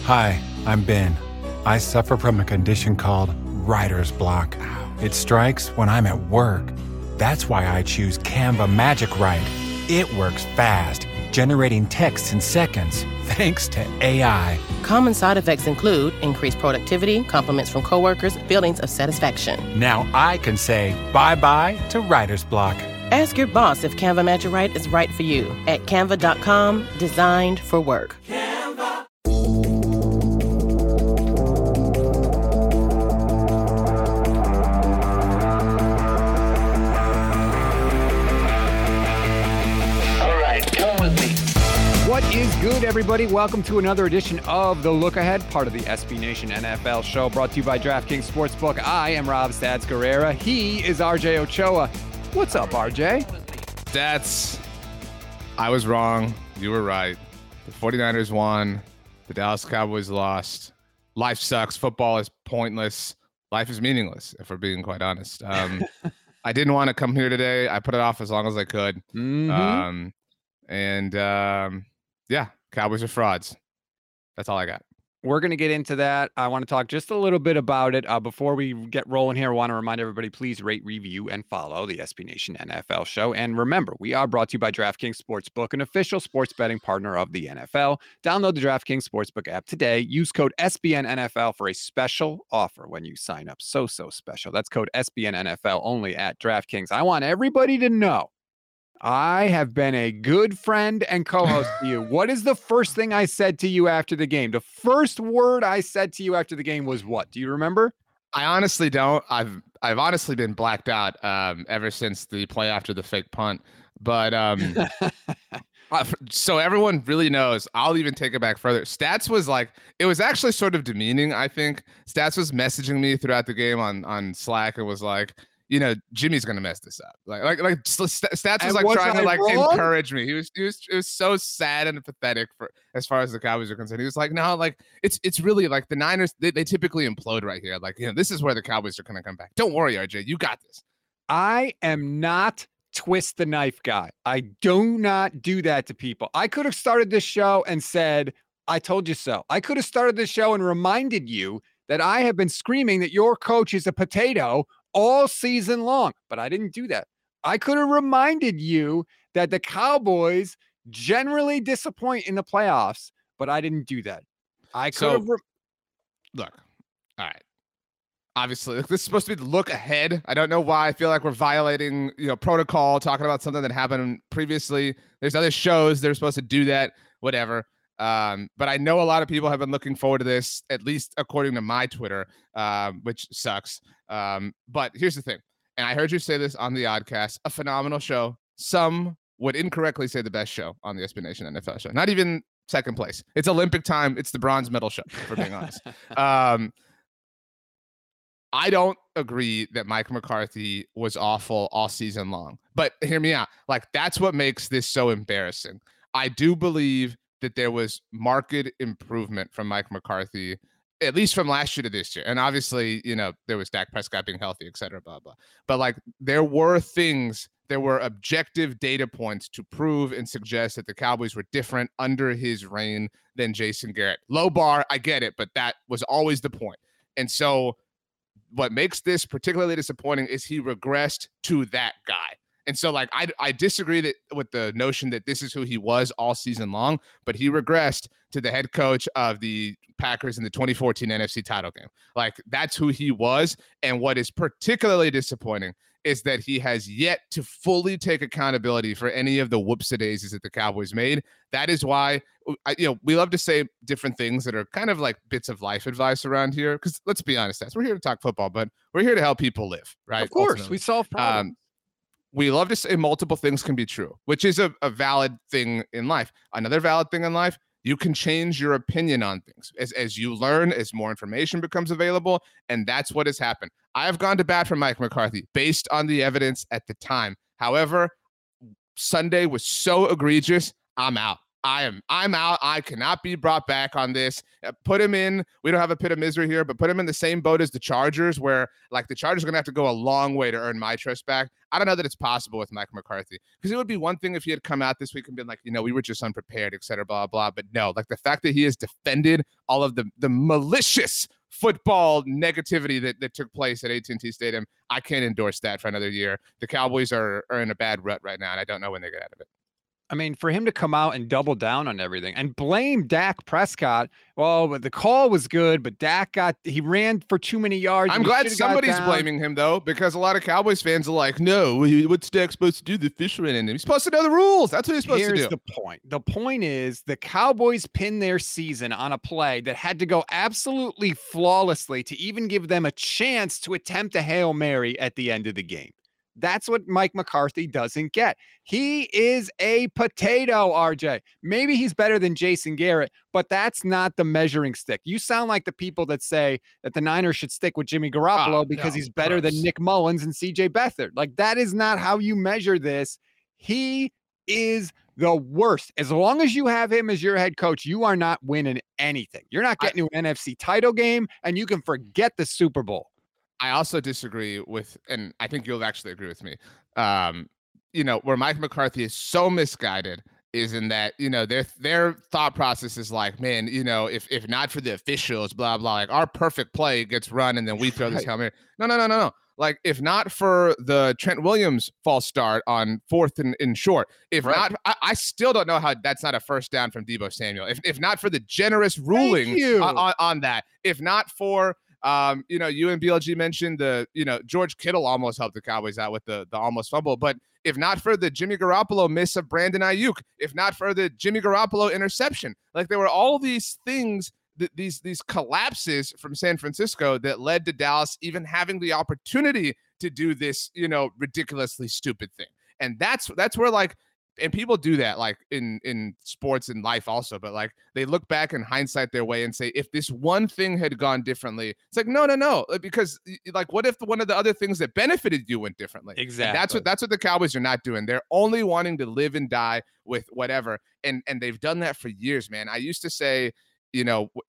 Hi, I'm Ben. I suffer from a condition called writer's block. It strikes when I'm at work. That's why I choose Canva Magic Write. It works fast, generating text in seconds, thanks to AI. Common side effects include increased productivity, compliments from coworkers, feelings of satisfaction. Now I can say bye-bye to writer's block. Ask your boss if Canva Magic Write is right for you at canva.com, designed for work. What is good, everybody? Welcome to another edition of The Look Ahead, part of the SB Nation NFL show, brought to you by DraftKings Sportsbook. I am Rob Stats Guerrera. He is RJ Ochoa. What's up, RJ? Stats, I was wrong. You were right. The 49ers won. The Dallas Cowboys lost. Life sucks. Football is pointless. Life is meaningless, if we're being quite honest. I didn't want to come here today. I put it off as long as I could. Yeah, Cowboys are frauds. That's all I got. We're going to get into that. I want to talk just a little bit about it. Before we get rolling here, I want to remind everybody, please rate, review, and follow the SB Nation NFL show. And remember, we are brought to you by DraftKings Sportsbook, an official sports betting partner of the NFL. Download the DraftKings Sportsbook app today. Use code SBNNFL for a special offer when you sign up. So special. That's code SBNNFL only at DraftKings. I want everybody to know I have been a good friend and co-host to you. What is the first thing I said to you after the game? The first word I said to you after the game was what? Do you remember? I honestly don't. I've honestly been blacked out ever since the play after the fake punt. But so everyone really knows, I'll even take it back further. Stats was like, it was actually sort of demeaning, I think. Stats was messaging me throughout the game on Slack and was like, you know, Jimmy's gonna mess this up. Like Stats was like trying to like encourage me. He was so sad and pathetic for as far as the Cowboys are concerned. He was like, no, like it's really like the Niners. They typically implode right here. Like, you know, this is where the Cowboys are gonna come back. Don't worry, RJ, you got this. I am not twist the knife guy. I do not do that to people. I could have started this show and said, I told you so. I could have started this show and reminded you that I have been screaming that your coach is a potato all season long, but I didn't do that. I could have reminded you that the Cowboys generally disappoint in the playoffs, but I didn't do that. I could have. Look, all right. Obviously, this is supposed to be the look ahead. I don't know why I feel like we're violating, protocol, talking about something that happened previously. There's other shows that are supposed to do that, whatever. But I know a lot of people have been looking forward to this, at least according to my Twitter, which sucks. But here's the thing. And I heard you say this on the Oddcast, a phenomenal show. Some would incorrectly say the best show on the SB Nation NFL show. Not even second place. It's Olympic time. It's the bronze medal show, for being honest. I don't agree that Mike McCarthy was awful all season long. But hear me out. Like, that's what makes this so embarrassing. I do believe that there was marked improvement from Mike McCarthy, at least from last year to this year. And obviously, there was Dak Prescott being healthy, et cetera, blah, blah. But like, there were objective data points to prove and suggest that the Cowboys were different under his reign than Jason Garrett. Low bar, I get it, but that was always the point. And so what makes this particularly disappointing is he regressed to that guy. And so, like, I disagree with the notion that this is who he was all season long, but he regressed to the head coach of the Packers in the 2014 NFC title game. Like, that's who he was. And what is particularly disappointing is that he has yet to fully take accountability for any of the whoopsie-daisies that the Cowboys made. That is why, we love to say different things that are kind of like bits of life advice around here. Because let's be honest, we're here to talk football, but we're here to help people live, right? Of course, ultimately. We solve problems. We love to say multiple things can be true, which is a valid thing in life. Another valid thing in life, you can change your opinion on things as you learn, as more information becomes available, and that's what has happened. I have gone to bat for Mike McCarthy based on the evidence at the time. However, Sunday was so egregious, I'm out. I'm out. I cannot be brought back on this. Put him in. We don't have a pit of misery here, but put him in the same boat as the Chargers, where like the Chargers are going to have to go a long way to earn my trust back. I don't know that it's possible with Mike McCarthy, because it would be one thing if he had come out this week and been like, we were just unprepared, et cetera, blah, blah. But no, like the fact that he has defended all of the malicious football negativity that took place at AT&T Stadium, I can't endorse that for another year. The Cowboys are in a bad rut right now, and I don't know when they get out of it. I mean, for him to come out and double down on everything and blame Dak Prescott. Well, but the call was good, but he ran for too many yards. I'm glad somebody's blaming him, though, because a lot of Cowboys fans are like, no, what's Dak supposed to do? The official ran in him. He's supposed to know the rules. That's what he's supposed to do. Here's the point. The point is the Cowboys pinned their season on a play that had to go absolutely flawlessly to even give them a chance to attempt a Hail Mary at the end of the game. That's what Mike McCarthy doesn't get. He is a potato, RJ. Maybe he's better than Jason Garrett, but that's not the measuring stick. You sound like the people that say that the Niners should stick with Jimmy Garoppolo because he's better than Nick Mullins and CJ Beathard. Like, that is not how you measure this. He is the worst. As long as you have him as your head coach, you are not winning anything. You're not getting to an NFC title game, and you can forget the Super Bowl. I also disagree with, and I think you'll actually agree with me, where Mike McCarthy is so misguided is in that, their thought process is like, man, if not for the officials, blah, blah, like our perfect play gets run and then we throw this Hail Mary. No. Like, if not for the Trent Williams false start on 4th and short, not, I still don't know how that's not a first down from Deebo Samuel. If not for the generous ruling on that, if not for, you and BLG mentioned George Kittle almost helped the Cowboys out with the almost fumble. But if not for the Jimmy Garoppolo miss of Brandon Ayuk, if not for the Jimmy Garoppolo interception, like there were all these things, these collapses from San Francisco that led to Dallas even having the opportunity to do this, ridiculously stupid thing. And that's where, like, and people do that like in sports and life also, but like they look back in hindsight their way and say, if this one thing had gone differently, it's like, no, because like, what if one of the other things that benefited you went differently? Exactly. And that's what the Cowboys are not doing. They're only wanting to live and die with whatever. And they've done that for years, man. I used to say, in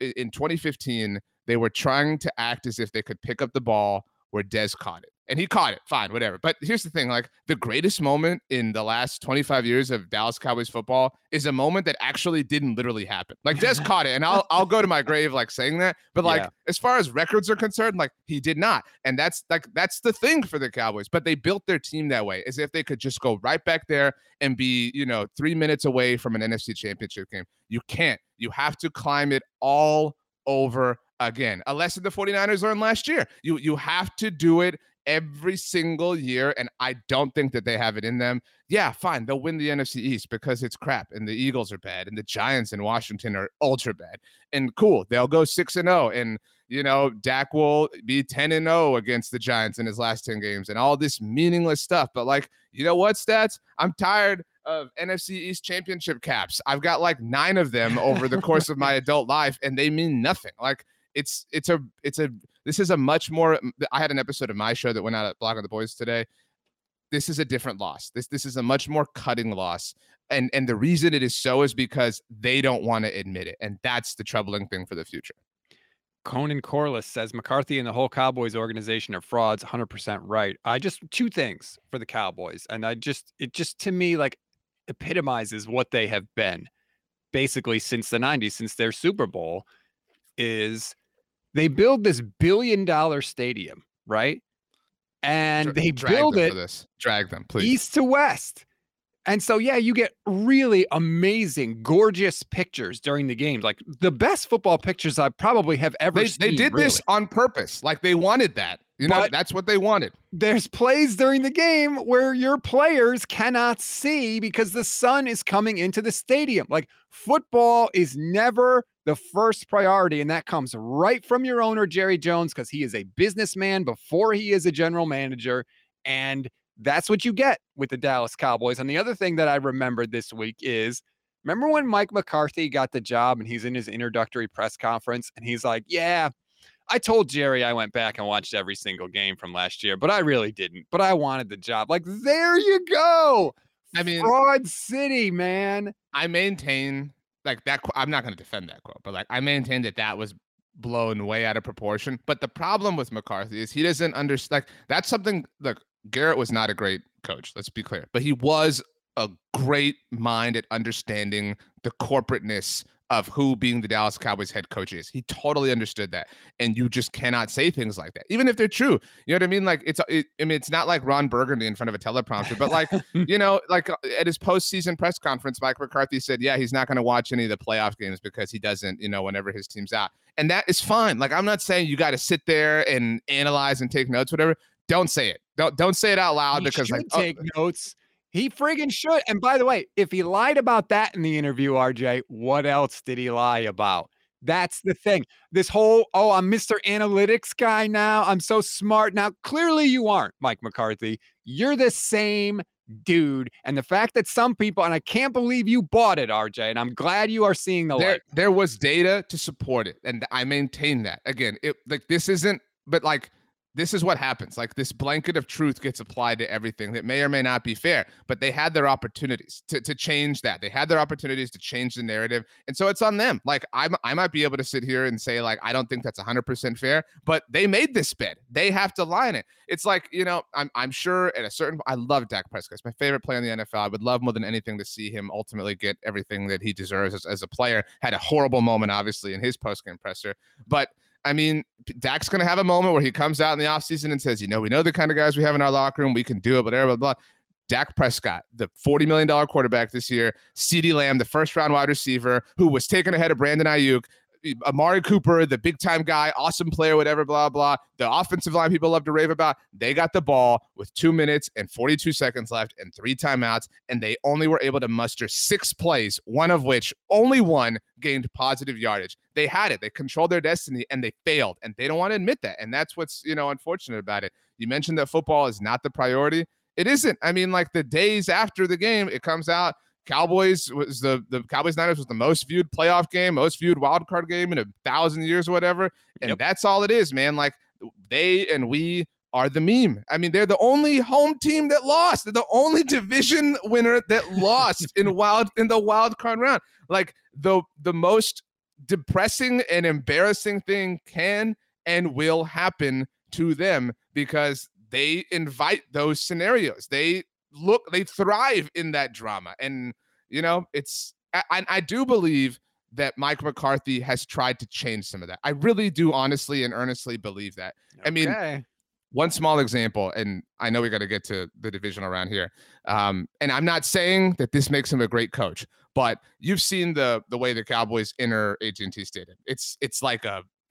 2015, they were trying to act as if they could pick up the ball where Dez caught it. And he caught it, fine, whatever. But here's the thing, like the greatest moment in the last 25 years of Dallas Cowboys football is a moment that actually didn't literally happen. Like Dez caught it, and I'll go to my grave like saying that. But like as far as records are concerned, like he did not. And that's the thing for the Cowboys. But they built their team that way, as if they could just go right back there and be, 3 minutes away from an NFC Championship game. You can't. You have to climb it all over again. A lesson the 49ers learned last year. You have to do it every single year, and I don't think that they have it in them. Yeah, fine, they'll win the NFC East because it's crap, and the Eagles are bad, and the Giants in Washington are ultra bad. And cool, they'll go 6-0, and Dak will be 10-0 against the Giants in his last 10 games, and all this meaningless stuff. But like, you know what, Stats? I'm tired of NFC East championship caps. I've got like 9 of them over the course of my adult life, and they mean nothing. Like, this is a much more, I had an episode of my show that went out at Block of the Boys today. This is a different loss. This is a much more cutting loss. And the reason it is so is because they don't want to admit it. And that's the troubling thing for the future. Conan Corliss says McCarthy and the whole Cowboys organization are frauds. 100% right. Two things for the Cowboys. And it just to me, like, epitomizes what they have been basically since the 90s, since their Super Bowl, is they build this $1 billion stadium, right? And they build it for this. Drag them, please. East to west. And so, yeah, you get really amazing, gorgeous pictures during the games. Like the best football pictures I probably have ever seen. They did this on purpose. Like they wanted that. That's what they wanted. There's plays during the game where your players cannot see because the sun is coming into the stadium. Like football is never the first priority. And that comes right from your owner, Jerry Jones, because he is a businessman before he is a general manager. And that's what you get with the Dallas Cowboys. And the other thing that I remembered this week is, remember when Mike McCarthy got the job and he's in his introductory press conference and he's like, yeah, I told Jerry I went back and watched every single game from last year, but I really didn't. But I wanted the job. Like, there you go. I mean, Fraud City, man. I maintain like that. I'm not going to defend that quote, but like I maintain that was blown way out of proportion. But the problem with McCarthy is he doesn't understand. Like that's something. Look, Garrett was not a great coach. Let's be clear, but he was a great mind at understanding the corporateness of who being the Dallas Cowboys head coach is. He totally understood that. And you just cannot say things like that, even if they're true. You know what I mean? Like I mean, it's not like Ron Burgundy in front of a teleprompter, but like, you know, like at his postseason press conference, Mike McCarthy said, yeah, he's not going to watch any of the playoff games because he doesn't, you know, whenever his team's out. And that is fine. Like, I'm not saying you got to sit there and analyze and take notes, whatever. Don't say it. Don't say it out loud because like take notes. He friggin' should. And by the way, if he lied about that in the interview, RJ, what else did he lie about? That's the thing. This whole, I'm Mr. Analytics guy now. I'm so smart. Now, clearly you aren't, Mike McCarthy. You're the same dude. And the fact that some people, and I can't believe you bought it, RJ, and I'm glad you are seeing the light. There was data to support it. And I maintain that. Again, this is what happens. Like this blanket of truth gets applied to everything that may or may not be fair, but they had their opportunities to change that. They had their opportunities to change the narrative. And so it's on them. Like I might be able to sit here and say like, I don't think that's 100% fair, but they made this bet. They have to line it. It's like, you know, I'm sure at a certain, I love Dak Prescott. It's my favorite player in the NFL. I would love more than anything to see him ultimately get everything that he deserves as a player. Had a horrible moment, obviously, in his post-game presser, but I mean, Dak's going to have a moment where he comes out in the offseason and says, you know, we know the kind of guys we have in our locker room. We can do it, whatever, blah, blah, blah. Dak Prescott, the $40 million quarterback this year, CeeDee Lamb, the first-round wide receiver, who was taken ahead of Brandon Ayuk, Amari Cooper, the big-time guy, awesome player, whatever, blah, blah. The offensive line people love to rave about. They got the ball with 2 minutes and 42 seconds left and 3 timeouts, and they only were able to muster 6 plays, one of which only one gained positive yardage. They had it. They controlled their destiny, and they failed, and they don't want to admit that, and that's what's, you know, unfortunate about it. You mentioned that football is not the priority. It isn't. I mean, like the days after the game, it comes out, Cowboys was the Cowboys Niners was the most viewed playoff game, most viewed wild card game in 1,000 years or whatever. And that's all it is, man. Like they and we are the meme. I mean, they're the only home team that lost. They're the only division winner that lost in the wild card round. Like the most depressing and embarrassing thing can and will happen to them because they invite those scenarios. They thrive in that drama. And, you know, I do believe that Mike McCarthy has tried to change some of that. I really do honestly and earnestly believe that. Okay. I mean, one small example, and I know we got to get to the division around here. And I'm not saying that this makes him a great coach, but you've seen the way the Cowboys enter AT&T Stadium. It's like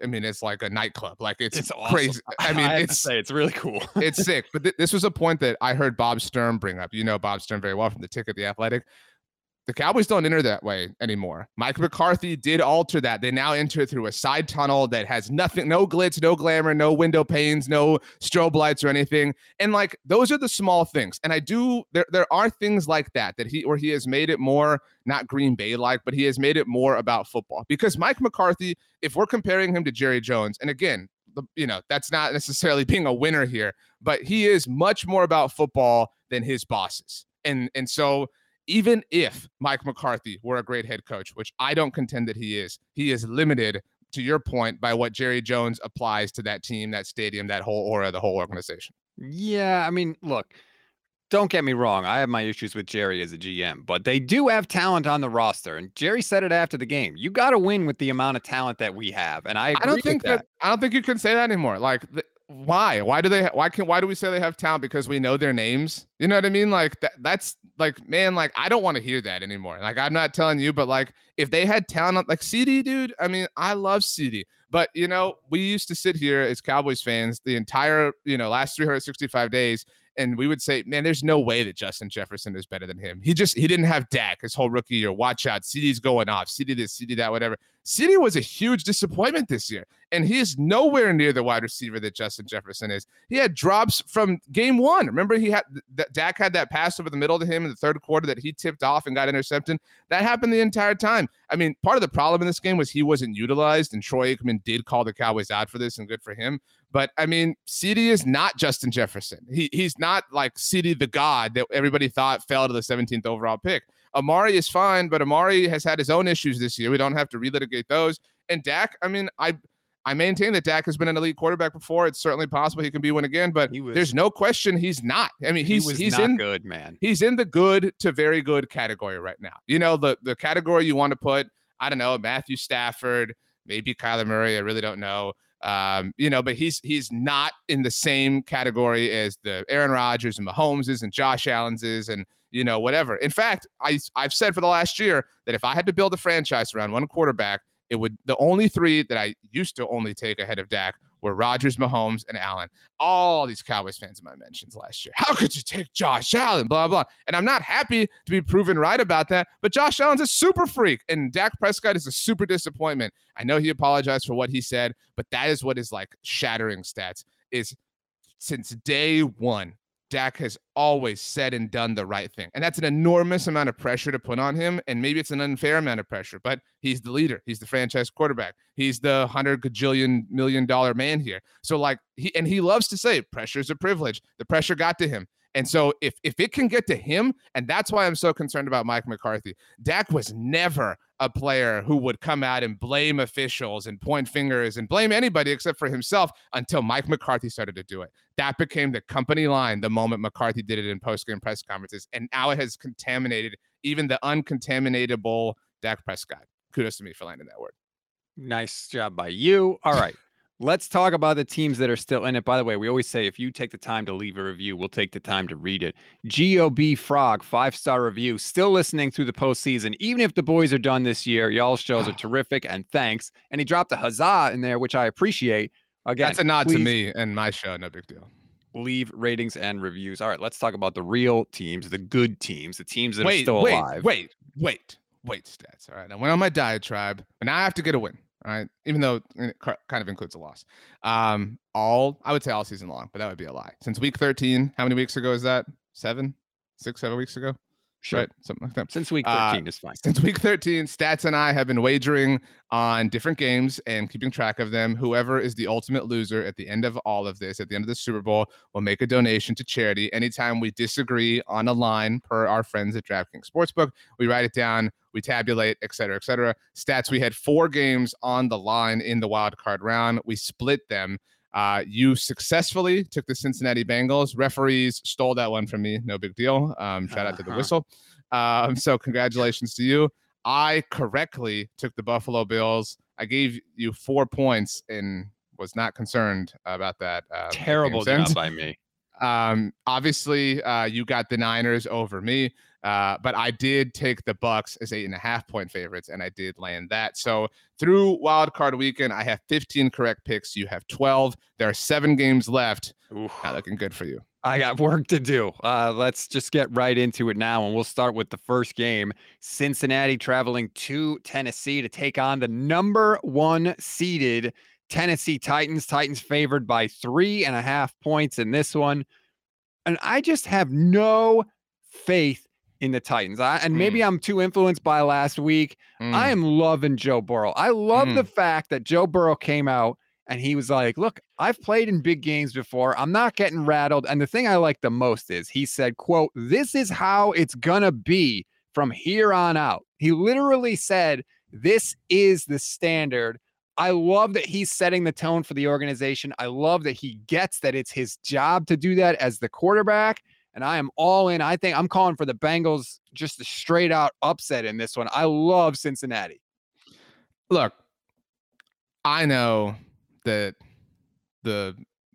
a nightclub. Like it's awesome. Crazy. I mean, it's really cool. It's sick. But this was a point that I heard Bob Stern bring up. You know Bob Stern very well from the Ticket, The Athletic. The Cowboys don't enter that way anymore. Mike McCarthy did alter that. They now enter through a side tunnel that has nothing, no glitz, no glamour, no window panes, no strobe lights or anything. And like, those are the small things. And there are things like that he has made it more, not Green Bay-like, but he has made it more about football. Because Mike McCarthy, if we're comparing him to Jerry Jones, and again, you know, that's not necessarily being a winner here, but he is much more about football than his bosses. And so even if Mike McCarthy were a great head coach, which I don't contend that he is limited, to your point, by what Jerry Jones applies to that team, that stadium, that whole aura, the whole organization. Yeah, I mean, look, don't get me wrong. I have my issues with Jerry as a GM, but they do have talent on the roster. And Jerry said it after the game. You got to win with the amount of talent that we have. And I don't think you can say that anymore. Like, why? Why do we say they have talent? Because we know their names. You know what I mean? Like that's like, man, like I don't want to hear that anymore. Like I'm not telling you, but like if they had talent like CeeDee, dude, I mean, I love CeeDee. But, you know, we used to sit here as Cowboys fans the entire, you know, last 365 days, and we would say, man, there's no way that Justin Jefferson is better than him. He didn't have Dak his whole rookie year. Watch out. CeeDee's going off. CeeDee this, CeeDee that, whatever. CeeDee was a huge disappointment this year, and he is nowhere near the wide receiver that Justin Jefferson is. He had drops from game one. Remember, Dak had that pass over the middle to him in the third quarter that he tipped off and got intercepted. That happened the entire time. I mean, part of the problem in this game was he wasn't utilized, and Troy Aikman did call the Cowboys out for this, and good for him. But I mean, CeeDee is not Justin Jefferson. He's not like CeeDee the God that everybody thought fell to the 17th overall pick. Amari is fine, but Amari has had his own issues this year. We don't have to relitigate those. And Dak, I mean, I maintain that Dak has been an elite quarterback before. It's certainly possible he can be one again, but there's no question he's not. I mean, he's not in good, man. He's in the good to very good category right now. You know, the category you want to put, I don't know, Matthew Stafford, maybe Kyler Murray. I really don't know. You know, but he's not in the same category as the Aaron Rodgers and Mahomeses and Josh Allen's and, you know, whatever. In fact, I've said for the last year that if I had to build a franchise around one quarterback, the only three that I used to only take ahead of Dak were Rodgers, Mahomes, and Allen. All these Cowboys fans in my mentions last year. How could you take Josh Allen? Blah, blah. And I'm not happy to be proven right about that, but Josh Allen's a super freak, and Dak Prescott is a super disappointment. I know he apologized for what he said, but that is what is like shattering stats is since day one, Dak has always said and done the right thing. And that's an enormous amount of pressure to put on him. And maybe it's an unfair amount of pressure, but he's the leader. He's the franchise quarterback. He's the $100 gajillion million man here. So like he loves to say pressure is a privilege. The pressure got to him. And so if it can get to him, and that's why I'm so concerned about Mike McCarthy, Dak was never a player who would come out and blame officials and point fingers and blame anybody except for himself until Mike McCarthy started to do it. That became the company line the moment McCarthy did it in post-game press conferences. And now it has contaminated even the uncontaminatable Dak Prescott. Kudos to me for landing that word. Nice job by you. All right. Let's talk about the teams that are still in it. By the way, we always say if you take the time to leave a review, we'll take the time to read it. GOB Frog, 5-star review, still listening through the postseason. Even if the boys are done this year, y'all's shows are terrific, and thanks. And he dropped a huzzah in there, which I appreciate. Again, that's a nod to me and my show. No big deal. Leave ratings and reviews. All right, let's talk about the real teams, the good teams, the teams that are still alive. Wait, stats. All right, I went on my diatribe, but now I have to get a win. All right, even though it kind of includes a loss. I would say all season long, but that would be a lie. Since week 13, how many weeks ago is that? 7 weeks ago? Sure. Right, something like that. Since week 13 is fine. Since week 13, Stats and I have been wagering on different games and keeping track of them. Whoever is the ultimate loser at the end of all of this, at the end of the Super Bowl, will make a donation to charity. Anytime we disagree on a line per our friends at DraftKings Sportsbook, we write it down, we tabulate, et cetera, et cetera. Stats, we had 4 games on the line in the wild card round. We split them. You successfully took the Cincinnati Bengals. Referees stole that one from me. No big deal. Shout out to the whistle. So congratulations to you. I correctly took the Buffalo Bills. I gave you 4 points and was not concerned about that. Terrible job by me. Obviously, you got the Niners over me. But I did take the Bucks as 8.5-point favorites, and I did land that. So through wild card weekend, I have 15 correct picks. You have 12. There are 7 games left. Oof. Not looking good for you. I got work to do. Let's just get right into it now, and we'll start with the first game. Cincinnati traveling to Tennessee to take on the number 1 seeded Tennessee Titans. Titans favored by 3.5 points in this one. And I just have no faith in the Titans. And maybe I'm too influenced by last week. I am loving Joe Burrow. I love the fact that Joe Burrow came out and he was like, look, I've played in big games before. I'm not getting rattled. And the thing I like the most is he said, quote, this is how it's going to be from here on out. He literally said, this is the standard. I love that he's setting the tone for the organization. I love that he gets that it's his job to do that as the quarterback. And I am all in. I think I'm calling for the Bengals just a straight out upset in this one. I love Cincinnati. Look, I know that the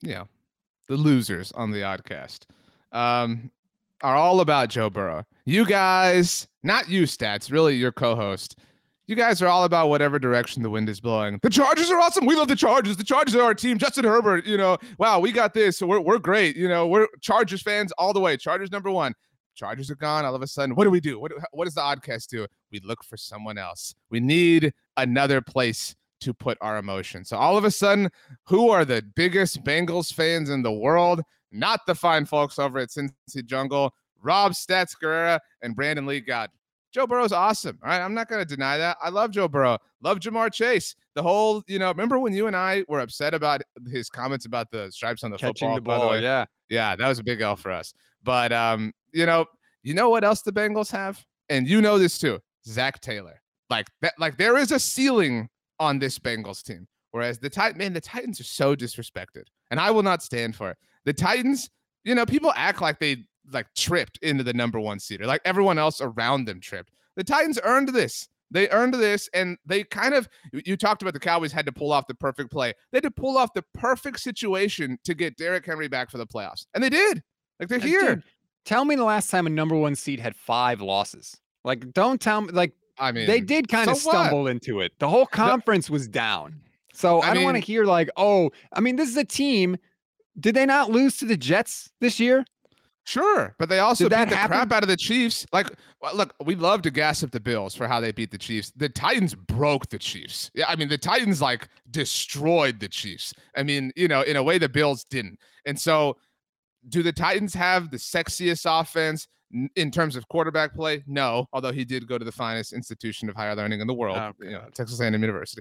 losers on the Oddcast are all about Joe Burrow. You guys, not you, Stats, really your co-host. You guys are all about whatever direction the wind is blowing. The Chargers are awesome. We love the Chargers. The Chargers are our team. Justin Herbert, wow, we got this. So we're great. We're Chargers fans all the way. Chargers number 1. Chargers are gone. All of a sudden, what do we do? What does the Oddcast do? We look for someone else. We need another place to put our emotion. So all of a sudden, who are the biggest Bengals fans in the world? Not the fine folks over at Cincy Jungle. Rob Stats Guerrera and Brandon Lee got Joe Burrow's awesome. All right. I'm not going to deny that. I love Joe Burrow. Love Jamar Chase. The whole, remember when you and I were upset about his comments about the stripes on the Catching football, the by ball, the way? yeah. Yeah, that was a big L for us. But, you know what else the Bengals have? And you know this too. Zach Taylor. Like there is a ceiling on this Bengals team. Whereas the Titans are so disrespected. And I will not stand for it. The Titans, people act like they tripped into the number 1 seed, or like everyone else around them tripped. The Titans earned this. They earned this, and they kind of, you talked about the Cowboys had to pull off the perfect play. They had to pull off the perfect situation to get Derrick Henry back for the playoffs. And they did. Like, they're here. Dude, tell me the last time a number 1 seed had 5 losses. Like, don't tell me, they did kind of stumble into it. The whole conference was down. So I don't want to hear this is a team. Did they not lose to the Jets this year? Sure, but they also beat the crap out of the Chiefs. Look, we love to gas up the Bills for how they beat the Chiefs. The Titans broke the Chiefs. Yeah, the Titans destroyed the Chiefs. In a way the Bills didn't. And so, do the Titans have the sexiest offense in terms of quarterback play? No, although he did go to the finest institution of higher learning in the world, Texas A&M University.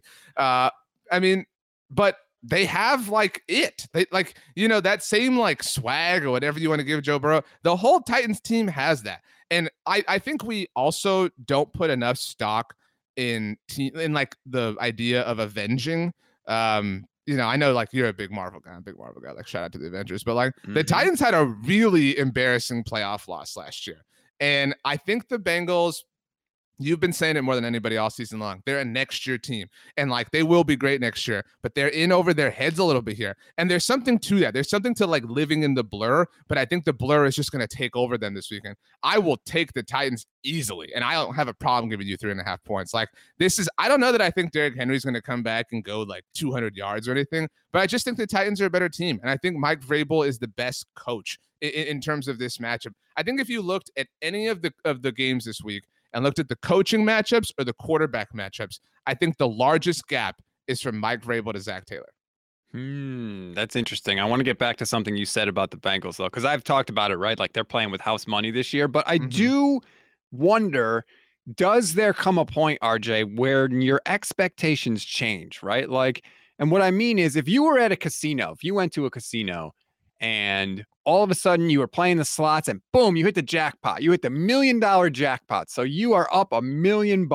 But they have that same swag or whatever you want to give Joe Burrow. The whole Titans team has that. And I think we also don't put enough stock in the idea of avenging. I know you're a big Marvel guy. Shout out to the Avengers. But the Titans had a really embarrassing playoff loss last year. And I think the Bengals, you've been saying it more than anybody all season long. They're a next year team, and they will be great next year, but they're in over their heads a little bit here. And there's something to that. There's something to living in the blur, but I think the blur is just going to take over them this weekend. I will take the Titans easily, and I don't have a problem giving you 3.5 points. I don't know that I think Derrick Henry's going to come back and go 200 yards or anything, but I just think the Titans are a better team. And I think Mike Vrabel is the best coach in terms of this matchup. I think if you looked at any of the games this week, and looked at the coaching matchups or the quarterback matchups, I think the largest gap is from Mike Vrabel to Zach Taylor. That's interesting. I want to get back to something you said about the Bengals, though, because I've talked about it, right? They're playing with house money this year. But I do wonder, does there come a point, RJ, where your expectations change, right? And what I mean is, if you were at a casino, if you went to a casino and all of a sudden you were playing the slots and boom, you hit the jackpot. You hit the $1 million jackpot. So you are up $1 million.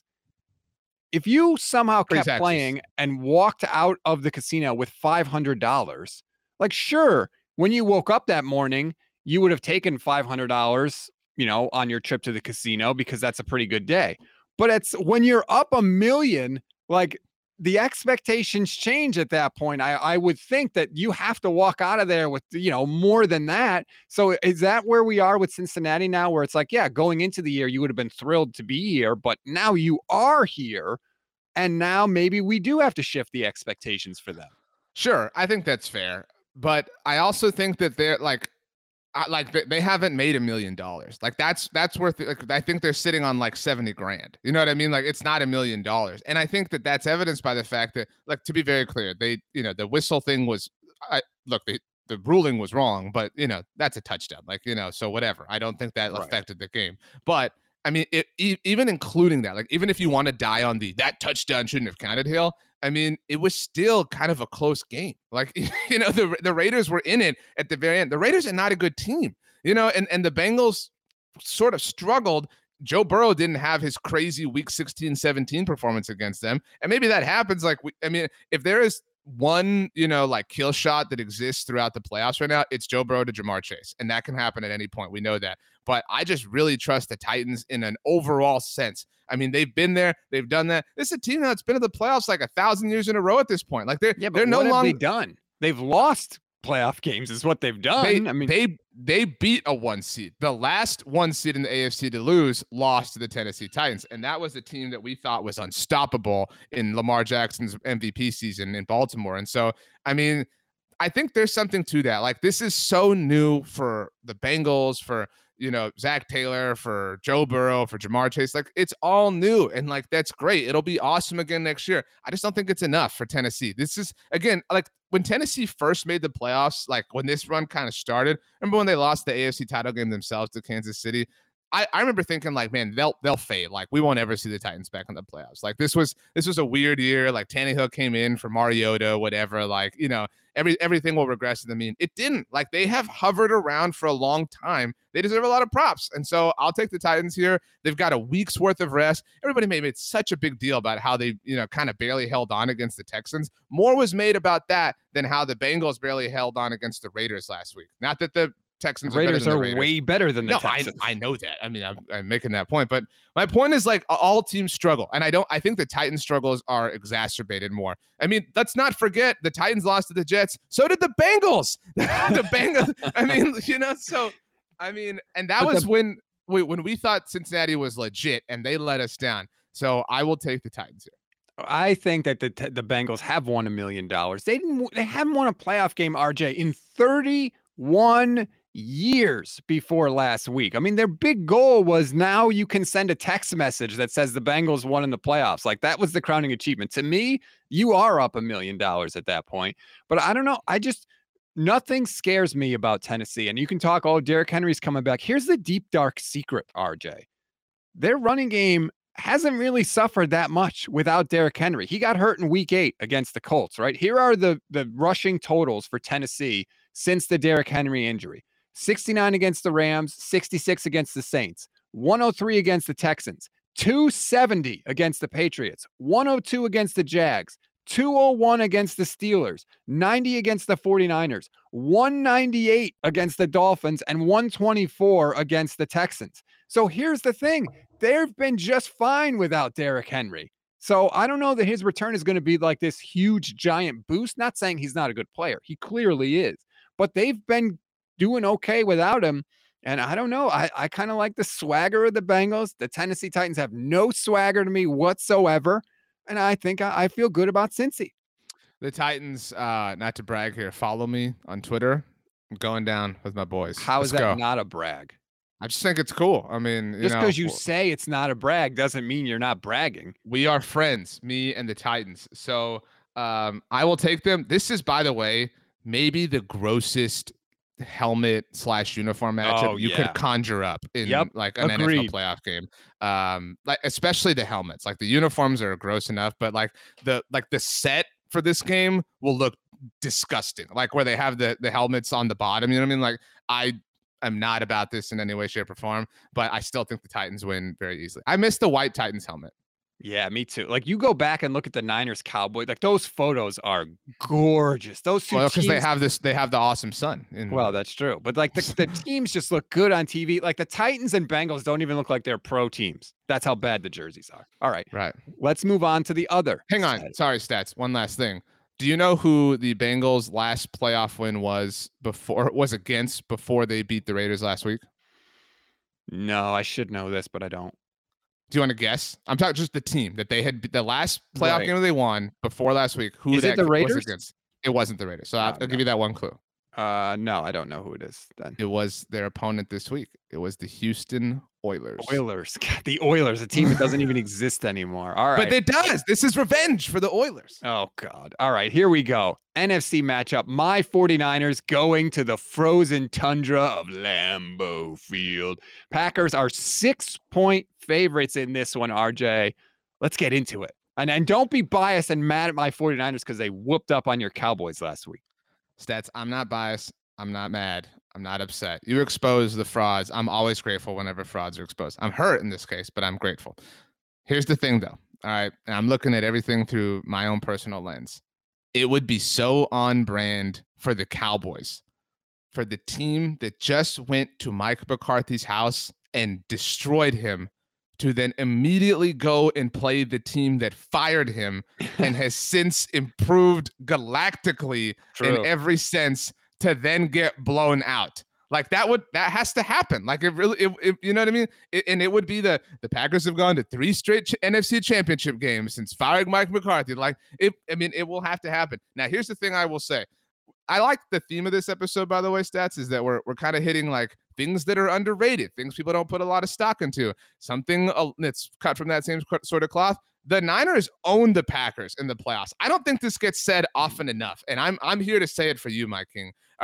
If you somehow kept playing and walked out of the casino with $500, sure, when you woke up that morning, you would have taken $500, on your trip to the casino because that's a pretty good day. But it's when you're up $1 million, the expectations change at that point. I would think that you have to walk out of there with, more than that. So is that where we are with Cincinnati now, where it's going into the year, you would have been thrilled to be here, but now you are here. And now maybe we do have to shift the expectations for them. Sure. I think that's fair. But I also think that they're they haven't made $1 million. That's worth it. I think they're sitting on $70,000. You know what I mean? It's not $1 million. And I think that that's evidenced by the fact that, to be very clear, they, the whistle thing was, the ruling was wrong, but that's a touchdown. So whatever. I don't think that affected the game. But even including that, even if you want to die on that touchdown shouldn't have counted hill, it was still kind of a close game. The Raiders were in it at the very end. The Raiders are not a good team, and the Bengals sort of struggled. Joe Burrow didn't have his crazy week 16, 17 performance against them. And maybe that happens. If there is one, kill shot that exists throughout the playoffs right now, it's Joe Burrow to Jamar Chase. And that can happen at any point. We know that. But I just really trust the Titans in an overall sense. They've been there. They've done that. This is a team that's been to the playoffs 1,000 years in a row at this point. They're no longer. They done? They've lost playoff games is what they've done. They beat a 1 seed. The last 1 seed in the AFC to lose lost to the Tennessee Titans. And that was a team that we thought was unstoppable in Lamar Jackson's MVP season in Baltimore. And so, I think there's something to that. This is so new for the Bengals, for Zach Taylor, for Joe Burrow, for Jamar Chase. It's all new. And that's great. It'll be awesome again next year. I just don't think it's enough for Tennessee. This is, again, when Tennessee first made the playoffs, when this run kind of started, remember when they lost the AFC title game themselves to Kansas City? I remember thinking like, man, they'll fade. Like we won't ever see the Titans back in the playoffs. Like this was a weird year. Like Tannehill came in for Mariota, whatever. Like, everything will regress to the mean. It didn't. Like they have hovered around for a long time. They deserve a lot of props. And so I'll take the Titans here. They've got a week's worth of rest. Everybody made such a big deal about how they, kind of barely held on against the Texans. More was made about that than how the Bengals barely held on against the Raiders last week. Not that the Texans Raiders are way better than the Texans. I know that. I mean, I'm making that point, but my point is like all teams struggle, and I think the Titans' struggles are exacerbated more. I mean, let's not forget the Titans lost to the Jets. So did the Bengals. The Bengals. I mean, so I mean, and that was when we thought Cincinnati was legit, and they let us down. So I will take the Titans here. I think that the Bengals have won $1 million. They haven't won a playoff game, RJ, in 31 years before last week. I mean, their big goal was now you can send a text message that says the Bengals won in the playoffs. Like that was the crowning achievement. To me, you are up $1 million at that point. But I don't know. Nothing scares me about Tennessee. And you can talk, Derrick Henry's coming back. Here's the deep, dark secret, RJ. Their running game hasn't really suffered that much without Derrick Henry. He got hurt in week 8 against the Colts, right? Here are the rushing totals for Tennessee since the Derrick Henry injury. 69 against the Rams, 66 against the Saints, 103 against the Texans, 270 against the Patriots, 102 against the Jags, 201 against the Steelers, 90 against the 49ers, 198 against the Dolphins, and 124 against the Texans. So here's the thing. They've been just fine without Derrick Henry. So I don't know that his return is going to be like this huge, giant boost. Not saying he's not a good player. He clearly is. But they've been doing okay without him. And I don't know. I kind of like the swagger of the Bengals. The Tennessee Titans have no swagger to me whatsoever. And I think I feel good about Cincy. The Titans, not to brag here, follow me on Twitter. I'm going down with my boys. How is that not a brag? I just think it's cool. I mean, just because you say it's not a brag doesn't mean you're not bragging. We are friends, me and the Titans. So I will take them. This is, by the way, maybe the grossest helmet/uniform matchup you could conjure up in like an NFL playoff game. Like especially the helmets. Like the uniforms are gross enough, but like the set for this game will look disgusting. Like where they have the helmets on the bottom. You know what I mean? Like I'm not about this in any way, shape, or form, but I still think the Titans win very easily. I miss the white Titans helmet. Yeah, me too. Like you go back and look at the Niners Cowboys, like those photos are gorgeous. Those two because they have the awesome sun. Well, that's true. But like the teams just look good on TV. Like the Titans and Bengals don't even look like they're pro teams. That's how bad the jerseys are. All right. Right. Let's move on to the other. Hang on. Sorry, Stats. One last thing. Do you know who the Bengals' last playoff win was against before they beat the Raiders last week? No, I should know this, but I don't. Do you want to guess? I'm talking just the team that they had the last playoff game they won before last week. Who is it? The Raiders? Was against? It wasn't the Raiders. So I'll give you that one clue. No, I don't know who it is then. It was their opponent this week. It was the Houston Oilers. God, the Oilers, a team that doesn't even exist anymore. All right. But it does. This is revenge for the Oilers. Oh, God. All right, here we go. NFC matchup. My 49ers going to the frozen tundra of Lambeau Field. Packers are 6-point favorites in this one, RJ. Let's get into it. And don't be biased and mad at my 49ers because they whooped up on your Cowboys last week. Stats, I'm not biased. I'm not mad. I'm not upset. You expose the frauds. I'm always grateful whenever frauds are exposed. I'm hurt in this case, but I'm grateful. Here's the thing, though. All right. And I'm looking at everything through my own personal lens. It would be so on brand for the Cowboys, for the team that just went to Mike McCarthy's house and destroyed him, to then immediately go and play the team that fired him and has since improved galactically in every sense, to then get blown out. Like that has to happen. Like it really, you know what I mean? And it would be the Packers have gone to 3 straight NFC championship games since firing Mike McCarthy. Like it will have to happen. Now, here's the thing I will say. I like the theme of this episode, by the way, Stats, is that we're kind of hitting like things that are underrated, things people don't put a lot of stock into, something that's cut from that same sort of cloth. The Niners own the Packers in the playoffs. I don't think this gets said often enough, and I'm here to say it for you, my king. All right,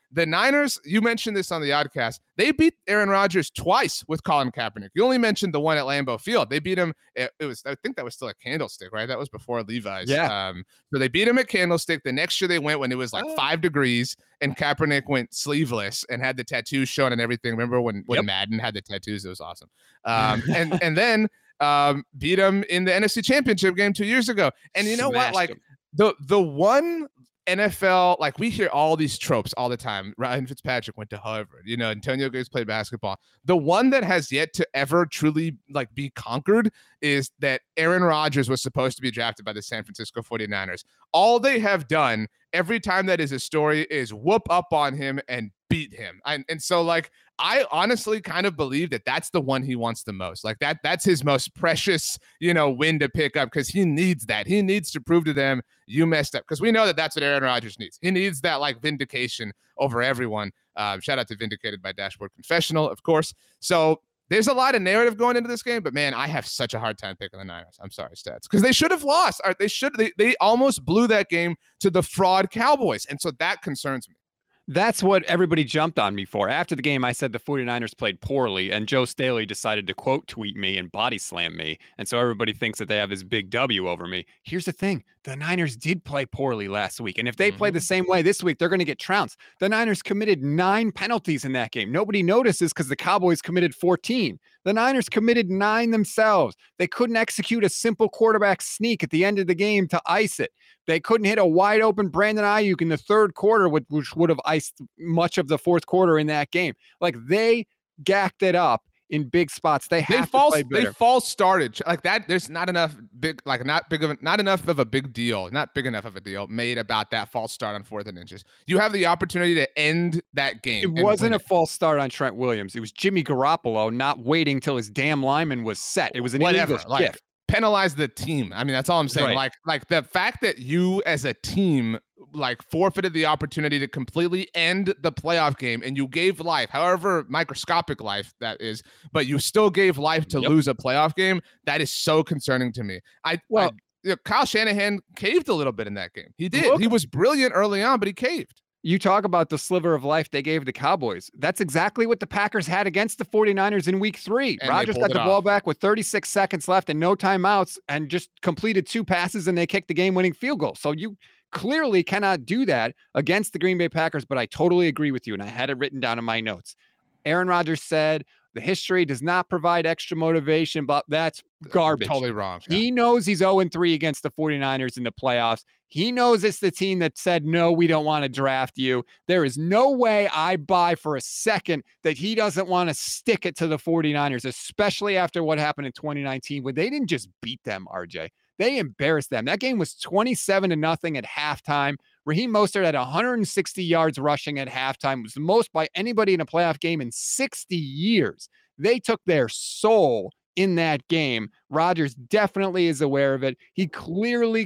The Niners, you mentioned this on the Oddcast, they beat Aaron Rodgers twice with Colin Kaepernick. You only mentioned the one at Lambeau Field. They beat him. It was, I think that was still a Candlestick, right? That was before Levi's. Yeah. So they beat him at Candlestick. The next year they went when it was like 5 degrees and Kaepernick went sleeveless and had the tattoos shown and everything. Remember when Madden had the tattoos? It was awesome. And then beat him in the NFC Championship game 2 years ago. And you know what? Like the one NFL, like we hear all these tropes all the time. Ryan Fitzpatrick went to Harvard, Antonio Gates played basketball. The one that has yet to ever truly like be conquered is that Aaron Rodgers was supposed to be drafted by the San Francisco 49ers. All they have done every time that is a story is whoop up on him and beat him. And so like, I honestly kind of believe that that's the one he wants the most. Like that's his most precious, win to pick up because he needs that. He needs to prove to them you messed up because we know that that's what Aaron Rodgers needs. He needs that like vindication over everyone. Shout out to Vindicated by Dashboard Confessional, of course. So there's a lot of narrative going into this game, but man, I have such a hard time picking the Niners. I'm sorry, Stats, because they should have lost. They almost blew that game to the fraud Cowboys, and so that concerns me. That's what everybody jumped on me for. After the game, I said the 49ers played poorly, and Joe Staley decided to quote tweet me and body slam me. And so everybody thinks that they have this big W over me. Here's the thing. The Niners did play poorly last week. And if they play the same way this week, they're going to get trounced. The Niners committed 9 penalties in that game. Nobody notices because the Cowboys committed 14. The Niners committed 9 themselves. They couldn't execute a simple quarterback sneak at the end of the game to ice it. They couldn't hit a wide open Brandon Ayuk in the third quarter, which would have iced much of the fourth quarter in that game. Like they gacked it up in big spots. They play better. They false started like that. There's not enough not enough of a big deal, not big enough of a deal made about that false start on 4th and inches. You have the opportunity to end that game. It wasn't a false start on Trent Williams. It was Jimmy Garoppolo not waiting till his damn lineman was set. It was an illegal shift. Penalize the team. I mean, that's all I'm saying. Right. Like the fact that you as a team like forfeited the opportunity to completely end the playoff game and you gave life, however microscopic life that is, but you still gave life to lose a playoff game. That is so concerning to me. Kyle Shanahan caved a little bit in that game. He did. He was brilliant early on, but he caved. You talk about the sliver of life they gave the Cowboys. That's exactly what the Packers had against the 49ers in week 3. And Rodgers got the ball back with 36 seconds left and no timeouts and just completed 2 passes and they kicked the game-winning field goal. So you clearly cannot do that against the Green Bay Packers, but I totally agree with you, and I had it written down in my notes. Aaron Rodgers said, the history does not provide extra motivation, but that's garbage. Totally wrong. Yeah. He knows he's 0-3 against the 49ers in the playoffs. He knows it's the team that said, no, we don't want to draft you. There is no way I buy for a second that he doesn't want to stick it to the 49ers, especially after what happened in 2019 when they didn't just beat them, RJ. They embarrassed them. That game was 27-0 at halftime. Raheem Mostert had 160 yards rushing at halftime. It was the most by anybody in a playoff game in 60 years. They took their soul in that game. Rodgers definitely is aware of it. He clearly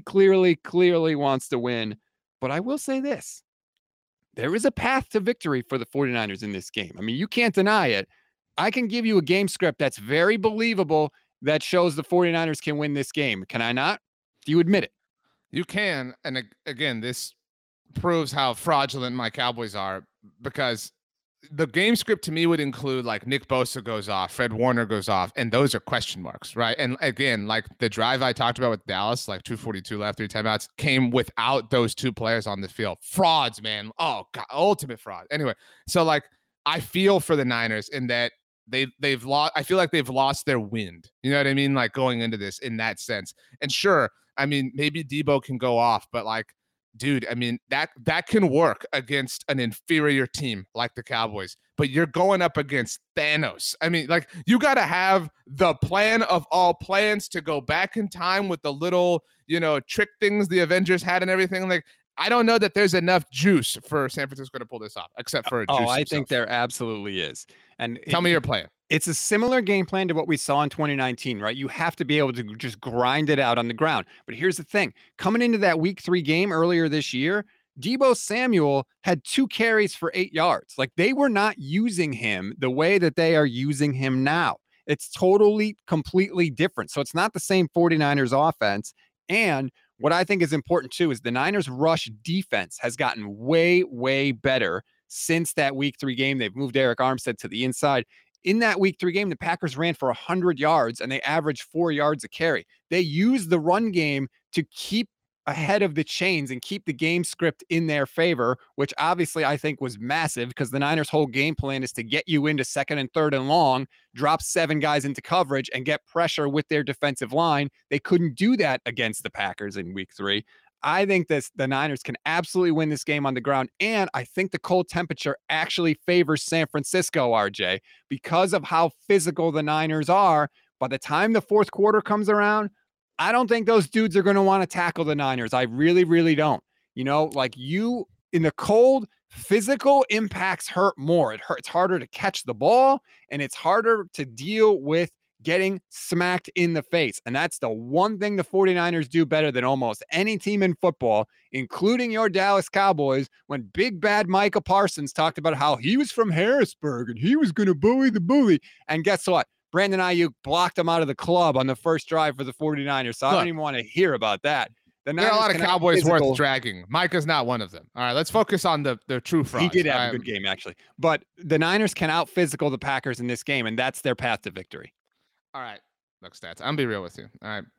wants to win. But I will say this. There is a path to victory for the 49ers in this game. I mean, you can't deny it. I can give you a game script that's very believable that shows the 49ers can win this game. Can I not? Do you admit it? You can. And again, this proves how fraudulent my Cowboys are because the game script to me would include like Nick Bosa goes off, Fred Warner goes off, and those are question marks, right? And again, like the drive I talked about with Dallas, like 2:42 left, 3 timeouts, came without those 2 players on the field. Frauds, man. Oh, God, ultimate fraud. Anyway, so like I feel for the Niners in that they've lost. I feel like they've lost their wind. You know what I mean? Like going into this in that sense. And sure, I mean, maybe Debo can go off, but like, dude, I mean, that can work against an inferior team like the Cowboys, but you're going up against Thanos. I mean, like you got to have the plan of all plans to go back in time with the little, trick things the Avengers had and everything. Like, I don't know that there's enough juice for San Francisco to pull this off, except for juice I think there absolutely is. And tell me your plan. It's a similar game plan to what we saw in 2019, right? You have to be able to just grind it out on the ground. But here's the thing. Coming into that week 3 game earlier this year, Deebo Samuel had 2 carries for 8 yards. Like they were not using him the way that they are using him now. It's totally, completely different. So it's not the same 49ers offense. And what I think is important too is the Niners rush defense has gotten way, way better since that week 3 game. They've moved Eric Armstead to the inside. In that week 3 game, the Packers ran for 100 yards and they averaged 4 yards a carry. They used the run game to keep ahead of the chains and keep the game script in their favor, which obviously I think was massive because the Niners' whole game plan is to get you into 2nd and 3rd and long, drop 7 guys into coverage and get pressure with their defensive line. They couldn't do that against the Packers in week 3. I think the Niners can absolutely win this game on the ground. And I think the cold temperature actually favors San Francisco, RJ, because of how physical the Niners are. By the time the 4th quarter comes around, I don't think those dudes are going to want to tackle the Niners. I really, really don't. You know, like you in the cold, physical impacts hurt more. It's harder to catch the ball and it's harder to deal with getting smacked in the face. And that's the one thing the 49ers do better than almost any team in football, including your Dallas Cowboys, when big bad Micah Parsons talked about how he was from Harrisburg and he was going to bully the bully. And guess what? Brandon Ayuk blocked him out of the club on the first drive for the 49ers. So I don't even want to hear about that. There are a lot of Cowboys worth dragging. Micah's not one of them. All right, let's focus on the true frauds. He did have a good game, actually. But the Niners can out-physical the Packers in this game, and that's their path to victory. All right, look, stats. I'm going to be real with you. All right.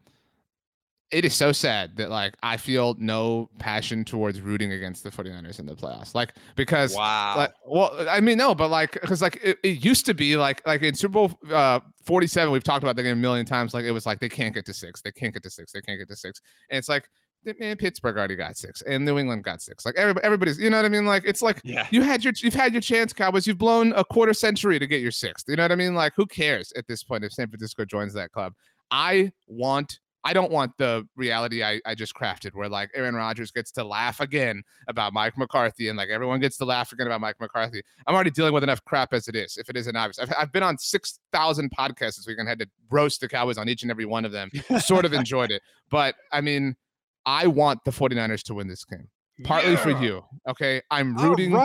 It is so sad that, like, I feel no passion towards rooting against the 49ers in the playoffs. Like, because, wow. Like, well, I mean, no, but, like, because, like, it used to be, like in Super Bowl 47, we've talked about the game a million times. Like, it was like, they can't get to 6. They can't get to 6. They can't get to 6. And it's like, man, Pittsburgh already got 6 and New England got 6. Like everybody's, you know what I mean? Like, it's like, yeah. you've had your chance, Cowboys. You've blown a quarter century to get your 6th. You know what I mean? Like, who cares at this point if San Francisco joins that club? I don't want the reality I just crafted where, like, Aaron Rodgers gets to laugh again about Mike McCarthy and, like, everyone gets to laugh again about Mike McCarthy. I'm already dealing with enough crap as it is, if it isn't obvious. I've been on 6,000 podcasts this week and had to roast the Cowboys on each and every one of them. Sort of enjoyed it. But, I mean, I want the 49ers to win this game, partly for you. Okay. I'm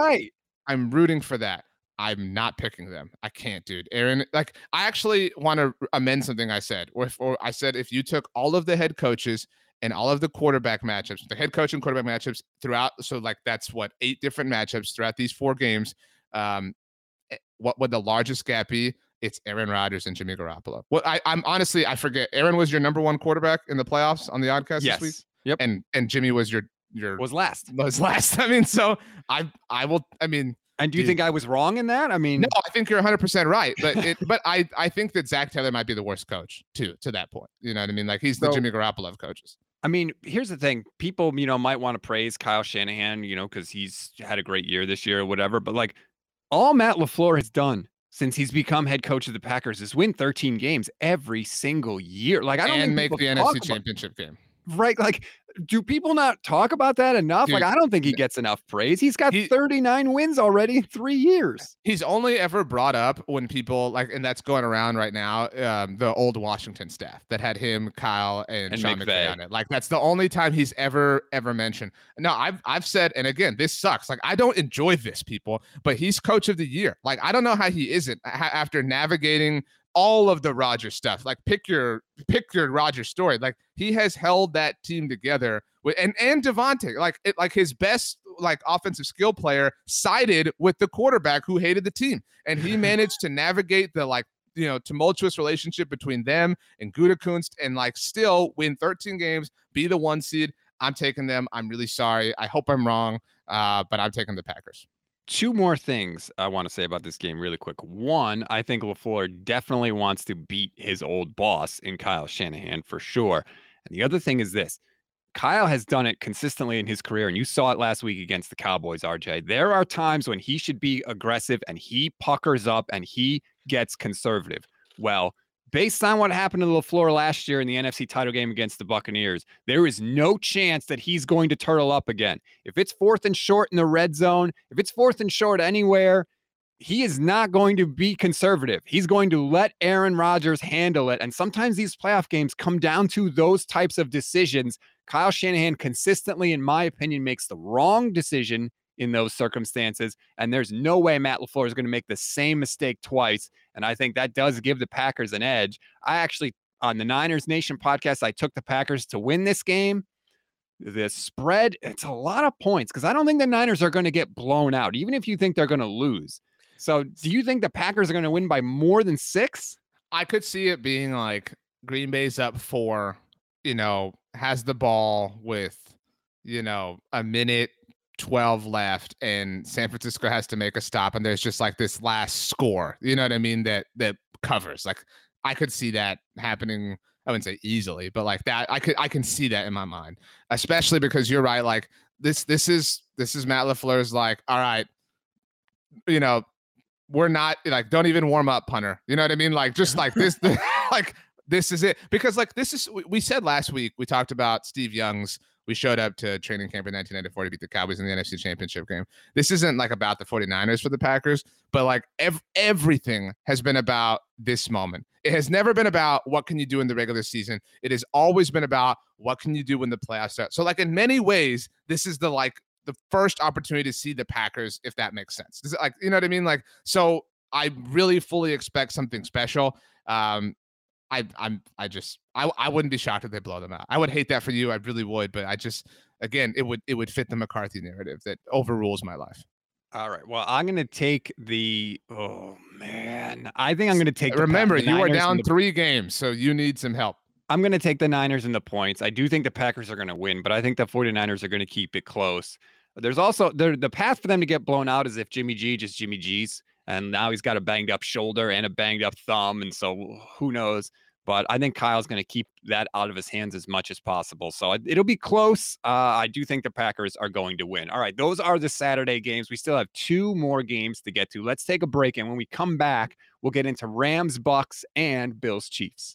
rooting for that. I'm not picking them. I can't, dude. Aaron, like, I actually want to amend something I said. Or I said if you took all of the head coaches and all of the quarterback matchups, the head coach and quarterback matchups throughout, so, like, that's 8 different matchups throughout these 4 games. What would the largest gap be? It's Aaron Rodgers and Jimmy Garoppolo. Well, I'm honestly, I forget. Aaron was your number 1 quarterback in the playoffs on the Oddcast this week. Yep. And Jimmy was was last. I mean, so I will. I mean. And do you think I was wrong in that? I mean, no, I think you're 100% right. But I think that Zach Taylor might be the worst coach too, to that point. You know what I mean? Like, he's the Jimmy Garoppolo of coaches. I mean, here's the thing. People, might want to praise Kyle Shanahan, because he's had a great year this year or whatever. But, like, all Matt LaFleur has done since he's become head coach of the Packers is win 13 games every single year. Like, I don't and make the NFC Championship game. Right. Like, do people not talk about that enough? Dude, like, I don't think he gets enough praise. He's got 39 wins already in 3 years. He's only ever brought up when people, like, and that's going around right now, the old Washington staff that had him, Kyle, and Sean McVay on it. Like, that's the only time he's ever mentioned. No, I've said, and again, this sucks. Like, I don't enjoy this, people, but he's coach of the year. Like, I don't know how he isn't after navigating all of the Rodgers stuff. Like, pick your Rodgers story. Like, he has held that team together with and Devontae, like his best, like, offensive skill player sided with the quarterback who hated the team, and he managed to navigate the, like, tumultuous relationship between them and Gutekunst and, like, still win 13 games, be the 1 seed. I'm taking them. I'm really sorry. I hope I'm wrong, but I'm taking the Packers. 2 more things I want to say about this game really quick. One, I think LaFleur definitely wants to beat his old boss in Kyle Shanahan for sure. And the other thing is this. Kyle has done it consistently in his career, and you saw it last week against the Cowboys, RJ. There are times when he should be aggressive and he puckers up and he gets conservative. Well, based on what happened to LaFleur last year in the NFC title game against the Buccaneers, there is no chance that he's going to turtle up again. If it's 4th and short in the red zone, if it's 4th and short anywhere, he is not going to be conservative. He's going to let Aaron Rodgers handle it. And sometimes these playoff games come down to those types of decisions. Kyle Shanahan consistently, in my opinion, makes the wrong decision in those circumstances. And there's no way Matt LaFleur is going to make the same mistake twice. And I think that does give the Packers an edge. I actually, on the Niners Nation podcast, I took the Packers to win this game. The spread, it's a lot of points because I don't think the Niners are going to get blown out, even if you think they're going to lose. So do you think the Packers are going to win by more than 6? I could see it being like Green Bay's up 4, has the ball with, a minute 12 left, and San Francisco has to make a stop, and there's just like this last score, you know what I mean, that covers. Like, I could see that happening. I wouldn't say easily, but like that, I can see that in my mind, especially because you're right. Like this is Matt LaFleur's like, all right, we're not like, don't even warm up, punter. You know what I mean? Like, just like this, like, this is it. Because like, we said last week, we talked about Steve Young's, we showed up to training camp in 1994 to beat the Cowboys in the NFC Championship game. This isn't like about the 49ers for the Packers, but like everything has been about this moment. It has never been about what can you do in the regular season. It has always been about what can you do when the playoffs start. So like in many ways, this is the first opportunity to see the Packers, if that makes sense. Does it, like, you know what I mean? Like, so I really fully expect something special. I wouldn't be shocked if they blow them out. I would hate that for you. I really would, but again, it would fit the McCarthy narrative that overrules my life. All right. Well, I'm going to take I think I'm going to take Remember, you are down 3 games, so you need some help. I'm going to take the Niners and the points. I do think the Packers are going to win, but I think the 49ers are going to keep it close. There's also the path for them to get blown out is if Jimmy G just Jimmy G's, and now he's got a banged up shoulder and a banged up thumb, and so who knows? But I think Kyle's going to keep that out of his hands as much as possible. So it'll be close. I do think the Packers are going to win. All right, those are the Saturday games. We still have 2 more games to get to. Let's take a break, and when we come back, we'll get into Rams, Bucks, and Bills, Chiefs.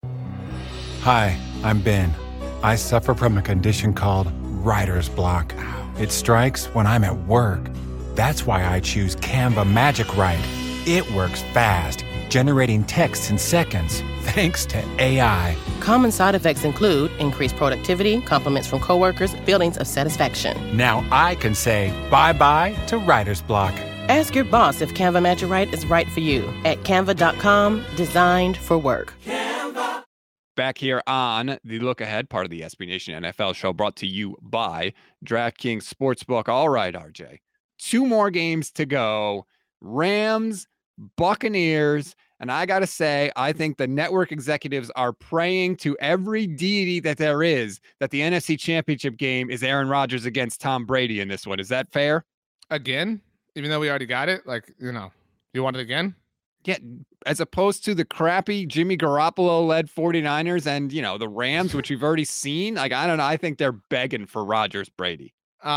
Hi, I'm Ben. I suffer from a condition called writer's block. It strikes when I'm at work. That's why I choose Canva Magic Write. It works fast, generating texts in seconds, thanks to AI. Common side effects include increased productivity, compliments from coworkers, feelings of satisfaction. Now I can say bye-bye to writer's block. Ask your boss if Canva Magic Write is right for you at canva.com, designed for work. Back here on the Look Ahead, part of the SB Nation NFL show, brought to you by DraftKings Sportsbook. All right, RJ, 2 more games to go. Rams, Buccaneers, and I got to say, I think the network executives are praying to every deity that there is that the NFC Championship game is Aaron Rodgers against Tom Brady in this one. Is that fair? Again? Even though we already got it? Like, you want it again? Yeah, as opposed to the crappy Jimmy Garoppolo-led 49ers and, the Rams, which we've already seen. Like, I don't know. I think they're begging for Rodgers Brady.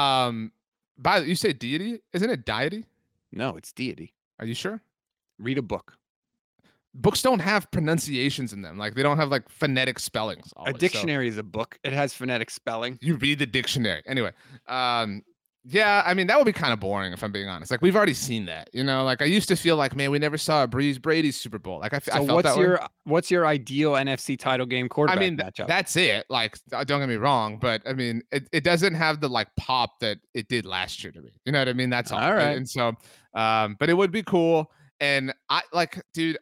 You say deity? Isn't it deity? No, it's deity. Are you sure? Read a book. Books don't have pronunciations in them. Like, they don't have like phonetic spellings. A dictionary is a book. It has phonetic spelling. You read the dictionary. Anyway, yeah, I mean, that would be kind of boring if I'm being honest. Like, we've already seen that, like I used to feel like, man, we never saw a Breeze Brady Super Bowl. Like, I felt what's your ideal NFC title game quarterback matchup? That's it. Like, don't get me wrong, but I mean, it doesn't have the like pop that it did last year to me. You know what I mean? That's all. All right. And so, but it would be cool. And dude,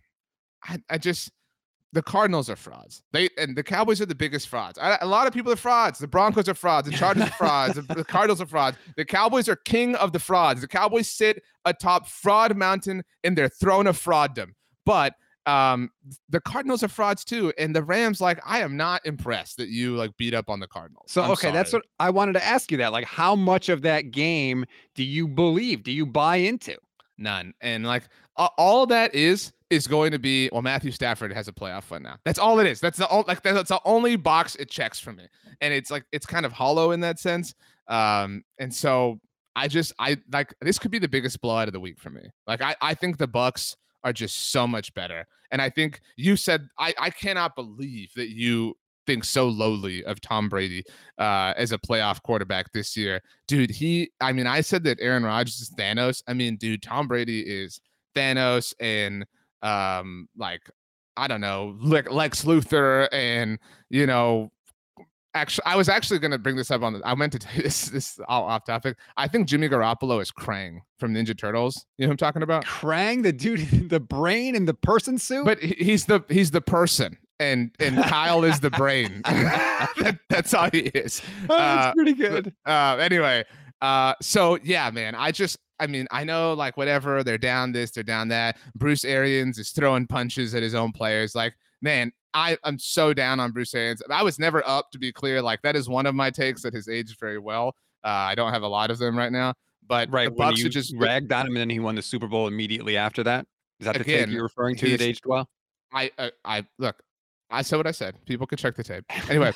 I just, the Cardinals are frauds. And the Cowboys are the biggest frauds. A lot of people are frauds. The Broncos are frauds. The Chargers are frauds. The Cardinals are frauds. The Cowboys are king of the frauds. The Cowboys sit atop fraud mountain in their throne of frauddom. But the Cardinals are frauds too. And the Rams, like, I am not impressed that you like beat up on the Cardinals. So, okay, that's what I wanted to ask you that. Like, how much of that game do you believe? Do you buy into? None. And like all that is going to be, well, Matthew Stafford has a playoff fund now. That's all it is. That's the only box it checks for me. And it's like, it's kind of hollow in that sense. And so I like, this could be the biggest blowout of the week for me. Like, I think the Bucks are just so much better. And I think you said, I cannot believe that you think so lowly of Tom Brady as a playoff quarterback this year. Dude, I said that Aaron Rodgers is Thanos. I mean, dude, Tom Brady is Thanos and like, I don't know, Lex Luthor and, actually, I was actually going to bring this up I meant to do this all off topic. I think Jimmy Garoppolo is Krang from Ninja Turtles. You know who I'm talking about? Krang, the dude, the brain in the person suit? But he's the person. and Kyle is the brain. That's all he is. That's pretty good. Anyway, so yeah, man, I mean, I know, like, whatever, they're down this, they're down that. Bruce Arians is throwing punches at his own players. Like, man, I'm so down on Bruce Arians. I was never up, to be clear. Like, that is one of my takes that has aged very well. I don't have a lot of them right now, but Right, the when Bucks you are just ragged on him and then he won the Super Bowl immediately after that? Is that the take again. you're referring to that aged well? I look. I said what I said. People can check the tape. Anyway,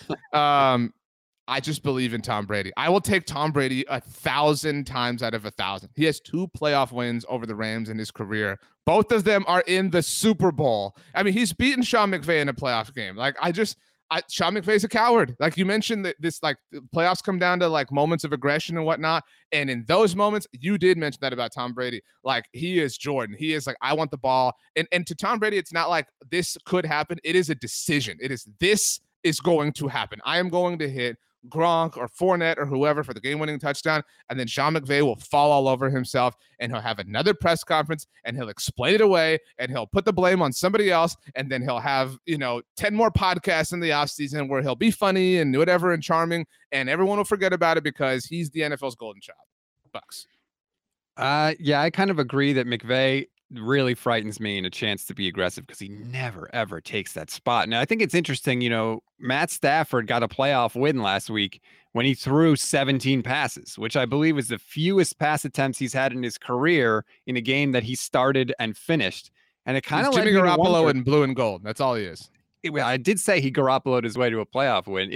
I just believe in Tom Brady. I will take Tom Brady 1,000 times out of 1,000. He has 2 playoff wins over the Rams in his career. Both of them are in the Super Bowl. I mean, he's beaten Sean McVay in a playoff game. Like, Sean McVay's a coward. Like you mentioned, that this, like, the playoffs come down to, like, moments of aggression and whatnot. And in those moments, you did mention that about Tom Brady. Like, he is Jordan. He is like, I want the ball. And to Tom Brady, it's not like this could happen. It is a decision. This is going to happen. I am going to hit Gronk or Fournette or whoever for the game-winning touchdown, and then Sean McVay will fall all over himself, and he'll have another press conference, and he'll explain it away, and he'll put the blame on somebody else, and then he'll have 10 more podcasts in the offseason where he'll be funny and whatever and charming, and everyone will forget about it because he's the NFL's golden child. Bucks. Yeah, I kind of agree that McVay really frightens me in a chance to be aggressive because he never, ever takes that spot. And I think it's interesting, Matt Stafford got a playoff win last week when he threw 17 passes, which I believe is the fewest pass attempts he's had in his career in a game that he started and finished. And it kind of Jimmy Garoppolo in blue and gold. That's all he is. I did say he Garoppolo'd his way to a playoff win.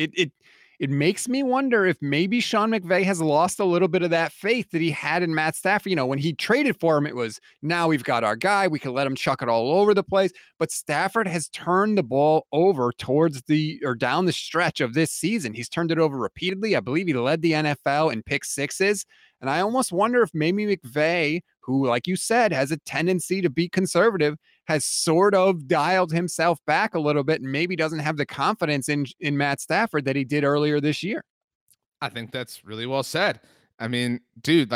It makes me wonder if maybe Sean McVay has lost a little bit of that faith that he had in Matt Stafford. When he traded for him, it was, now we've got our guy. We can let him chuck it all over the place. But Stafford has turned the ball over down the stretch of this season. He's turned it over repeatedly. I believe he led the NFL in pick sixes. And I almost wonder if maybe McVay, who, like you said, has a tendency to be conservative, has sort of dialed himself back a little bit and maybe doesn't have the confidence in Matt Stafford that he did earlier this year. I think that's really well said. I mean, dude,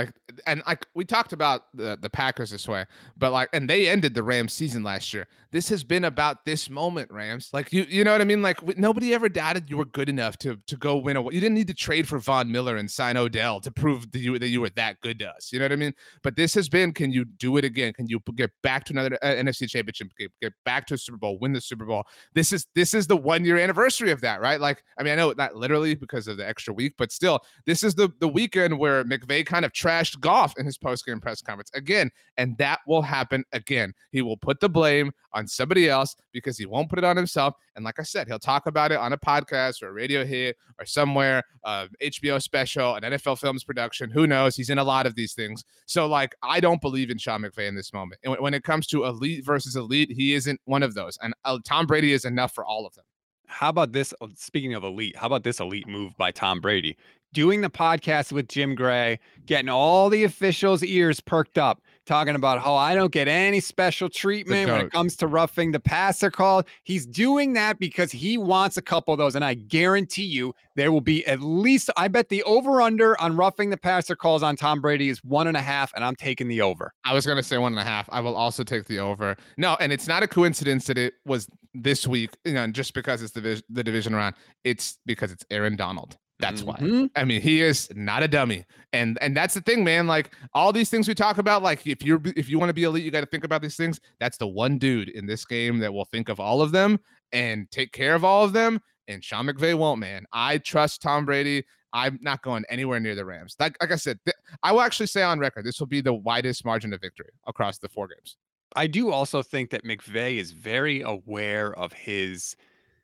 we talked about the Packers this way, but and they ended the Rams season last year. This has been about this moment, Rams. Like, you know what I mean? Like, nobody ever doubted you were good enough to go win you didn't need to trade for Von Miller and sign Odell to prove that you were that good to us. You know what I mean? But this has been, can you do it again? Can you get back to another NFC championship, get back to a Super Bowl, win the Super Bowl? This is the 1-year anniversary of that, right? Like, I mean, I know not literally because of the extra week, but still, this is the weekend where McVay kind of trashed Goff in his post-game press conference again, and that will happen again. He will put the blame on somebody else because he won't put it on himself. And like I said, he'll talk about it on a podcast or a radio hit or somewhere, HBO special, an NFL Films production. Who knows? He's in a lot of these things. So, I don't believe in Sean McVay in this moment. And when it comes to elite versus elite, he isn't one of those. And Tom Brady is enough for all of them. How about this? Speaking of elite, how about this elite move by Tom Brady? Doing the podcast with Jim Gray, getting all the officials' ears perked up, talking about how I don't get any special treatment when it comes to roughing the passer call. He's doing that because he wants a couple of those. And I guarantee you there will be at least, I bet the over-under on roughing the passer calls on Tom Brady is 1.5, and I'm taking the over. I was going to say 1.5. I will also take the over. No, and it's not a coincidence that it was this week, just because it's the division round. It's because it's Aaron Donald. That's why. I mean, he is not a dummy. And that's the thing, man. Like, all these things we talk about, like, if you want to be elite, you got to think about these things. That's the one dude in this game that will think of all of them and take care of all of them. And Sean McVay won't, man. I trust Tom Brady. I'm not going anywhere near the Rams. Like I said, I will actually say on record, this will be the widest margin of victory across the 4 games. I do also think that McVay is very aware of his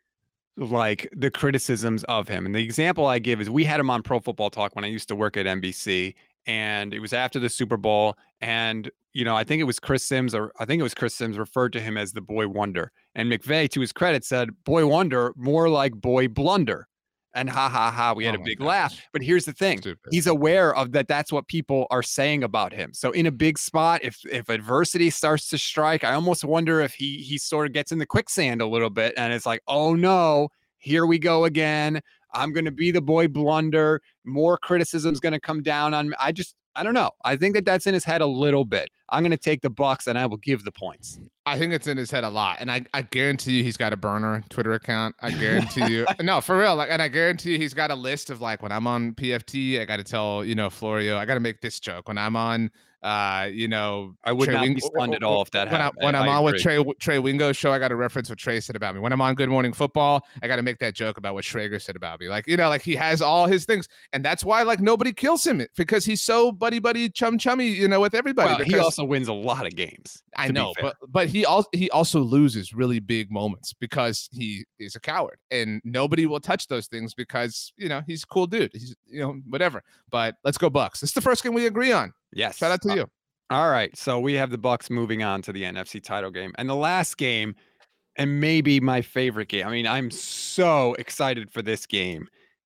the criticisms of him. And the example I give is we had him on Pro Football Talk when I used to work at NBC, and it was after the Super Bowl. And, I think it was Chris Sims referred to him as the boy wonder. And McVay, to his credit, said, boy wonder, more like boy blunder. And we had a big laugh. But here's the thing. Stupid. He's aware of that. That's what people are saying about him. So in a big spot, if adversity starts to strike, I almost wonder if he sort of gets in the quicksand a little bit. And it's like, oh no, here we go again. I'm going to be the boy blunder. More criticism is going to come down on me. I don't know. I think that that's in his head a little bit. I'm going to take the Bucks, and I will give the points. I think it's in his head a lot, and I guarantee you he's got a burner Twitter account. I guarantee you, no, for real. Like, and I guarantee you he's got a list of like when I'm on PFT, I got to tell Florio, I got to make this joke. When I'm on, I would Trey not be stunned at all if that happened. When I'm on with Trey Wingo's show, I got to reference what Trey said about me. When I'm on Good Morning Football, I got to make that joke about what Schrager said about me. Like, like he has all his things, and that's why like nobody kills him, because he's so buddy chummy, with everybody. Well, he also wins a lot of games. I know, but he also loses really big moments because he is a coward, and nobody will touch those things because he's a cool dude. He's whatever. But let's go Bucks. This is the first game we agree on. Yes. Shout out to you. All right. So we have the Bucks moving on to the NFC title game, and the last game, and maybe my favorite game. I mean, I'm so excited for this game,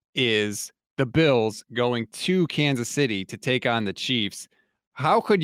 is the Bills going to Kansas City to take on the Chiefs. How could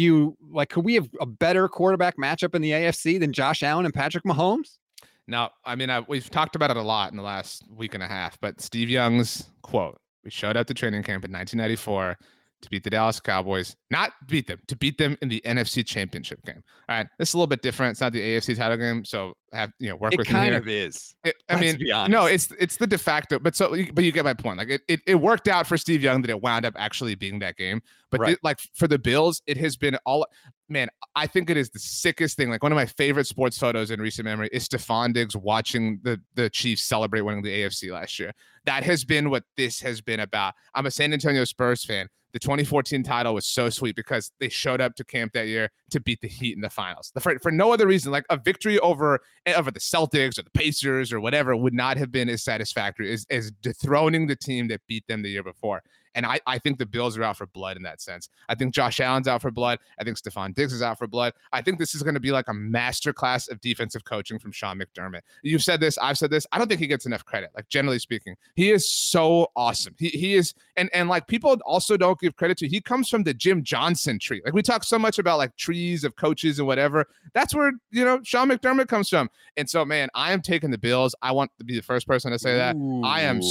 we have a better quarterback matchup in the AFC than Josh Allen and Patrick Mahomes? Now, I mean, we've talked about it a lot in the last week and a half, but Steve Young's quote, we showed up to training camp in 1994 to beat the Dallas Cowboys, not beat them, to beat them in the NFC Championship game. All right, this is a little bit different. It's not the AFC title game, so work with me here. It kind of is. Let's be honest. No, it's the de facto, but you get my point. Like it worked out for Steve Young that it wound up actually being that game. But right. For the Bills, it has been all. Man, I think it is the sickest thing. Like one of my favorite sports photos in recent memory is Stephon Diggs watching the Chiefs celebrate winning the AFC last year. That has been what this has been about. I'm a San Antonio Spurs fan. The 2014 title was so sweet because they showed up to camp that year to beat the Heat in the finals. For no other reason, like a victory over the Celtics or the Pacers or whatever would not have been as satisfactory as dethroning the team that beat them the year before. And I think the Bills are out for blood in that sense. I think Josh Allen's out for blood. I think Stephon Diggs is out for blood. I think this is going to be like a masterclass of defensive coaching from Sean McDermott. You've said this. I've said this. I don't think he gets enough credit. Like generally speaking, he is so awesome. He is, and like people also don't give credit to. He comes from the Jim Johnson tree. Like we talk so much about like trees of coaches and whatever. That's where Sean McDermott comes from. And so, man, I am taking the Bills. I want to be the first person to say that. Ooh. I am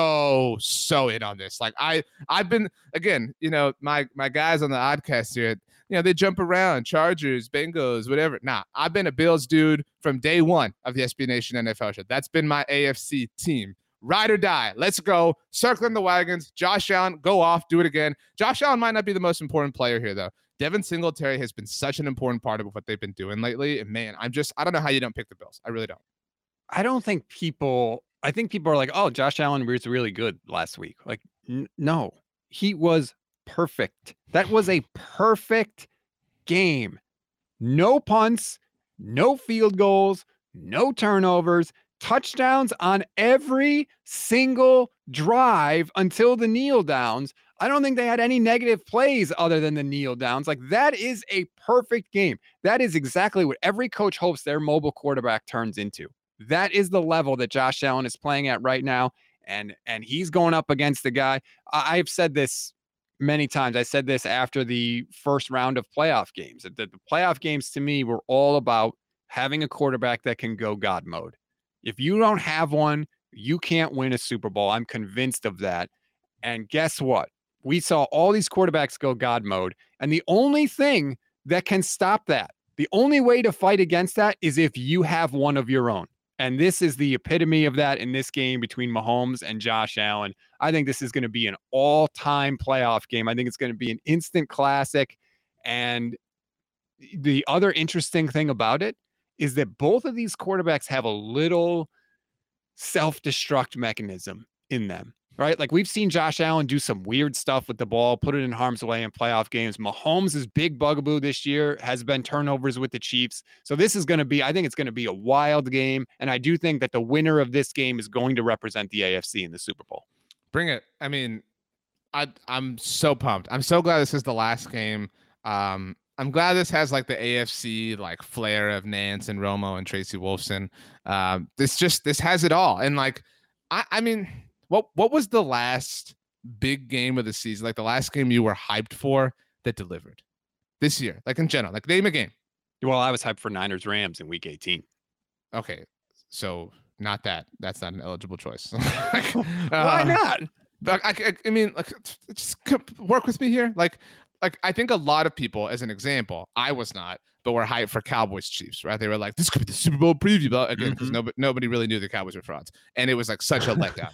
so in on this. Like I've been, again, my guys on the Oddcast here, they jump around, Chargers, Bengals, whatever. Nah, I've been a Bills dude from day one of the SB Nation NFL show. That's been my AFC team. Ride or die. Let's go. Circling the wagons. Josh Allen, go off. Do it again. Josh Allen might not be the most important player here, though. Devin Singletary has been such an important part of what they've been doing lately. And, man, I don't know how you don't pick the Bills. I really don't. I think people are like, oh, Josh Allen was really good last week. Like, no. He was perfect. That was a perfect game. No punts, no field goals, no turnovers, touchdowns on every single drive until the kneel downs. I don't think they had any negative plays other than the kneel downs. Like that is a perfect game. That is exactly what every coach hopes their mobile quarterback turns into. That is the level that Josh Allen is playing at right now. And he's going up against the guy. I've said this many times. I said this after the first round of playoff games. The playoff games to me were all about having a quarterback that can go God mode. If you don't have one, you can't win a Super Bowl. I'm convinced of that. And guess what? We saw all these quarterbacks go God mode. And the only thing that can stop that, the only way to fight against that is if you have one of your own. And this is the epitome of that in this game between Mahomes and Josh Allen. I think this is going to be an all-time playoff game. I think it's going to be an instant classic. And the other interesting thing about it is that both of these quarterbacks have a little self-destruct mechanism in them, right? Like we've seen Josh Allen do some weird stuff with the ball, put it in harm's way in playoff games. Mahomes' big bugaboo this year has been turnovers with the Chiefs. So this is going to be, I think it's going to be a wild game. And I do think that the winner of this game is going to represent the AFC in the Super Bowl. Bring it. I mean, I'm so pumped. I'm so glad this is the last game. I'm glad this has like the AFC like flair of Nance and Romo and Tracy Wolfson. This has it all. And like, I mean, what was the last big game of the season? Like the last game you were hyped for that delivered this year, like in general, like name a game. Well, I was hyped for Niners Rams in week 18. Okay. So not that. That's not an eligible choice. Why not? I mean, like, just work with me here. Like, like I think a lot of people, as an example, I was not, but were hyped for Cowboys Chiefs, right? They were like, this could be the Super Bowl preview, but again, because nobody really knew the Cowboys were frauds, and it was like such a letdown.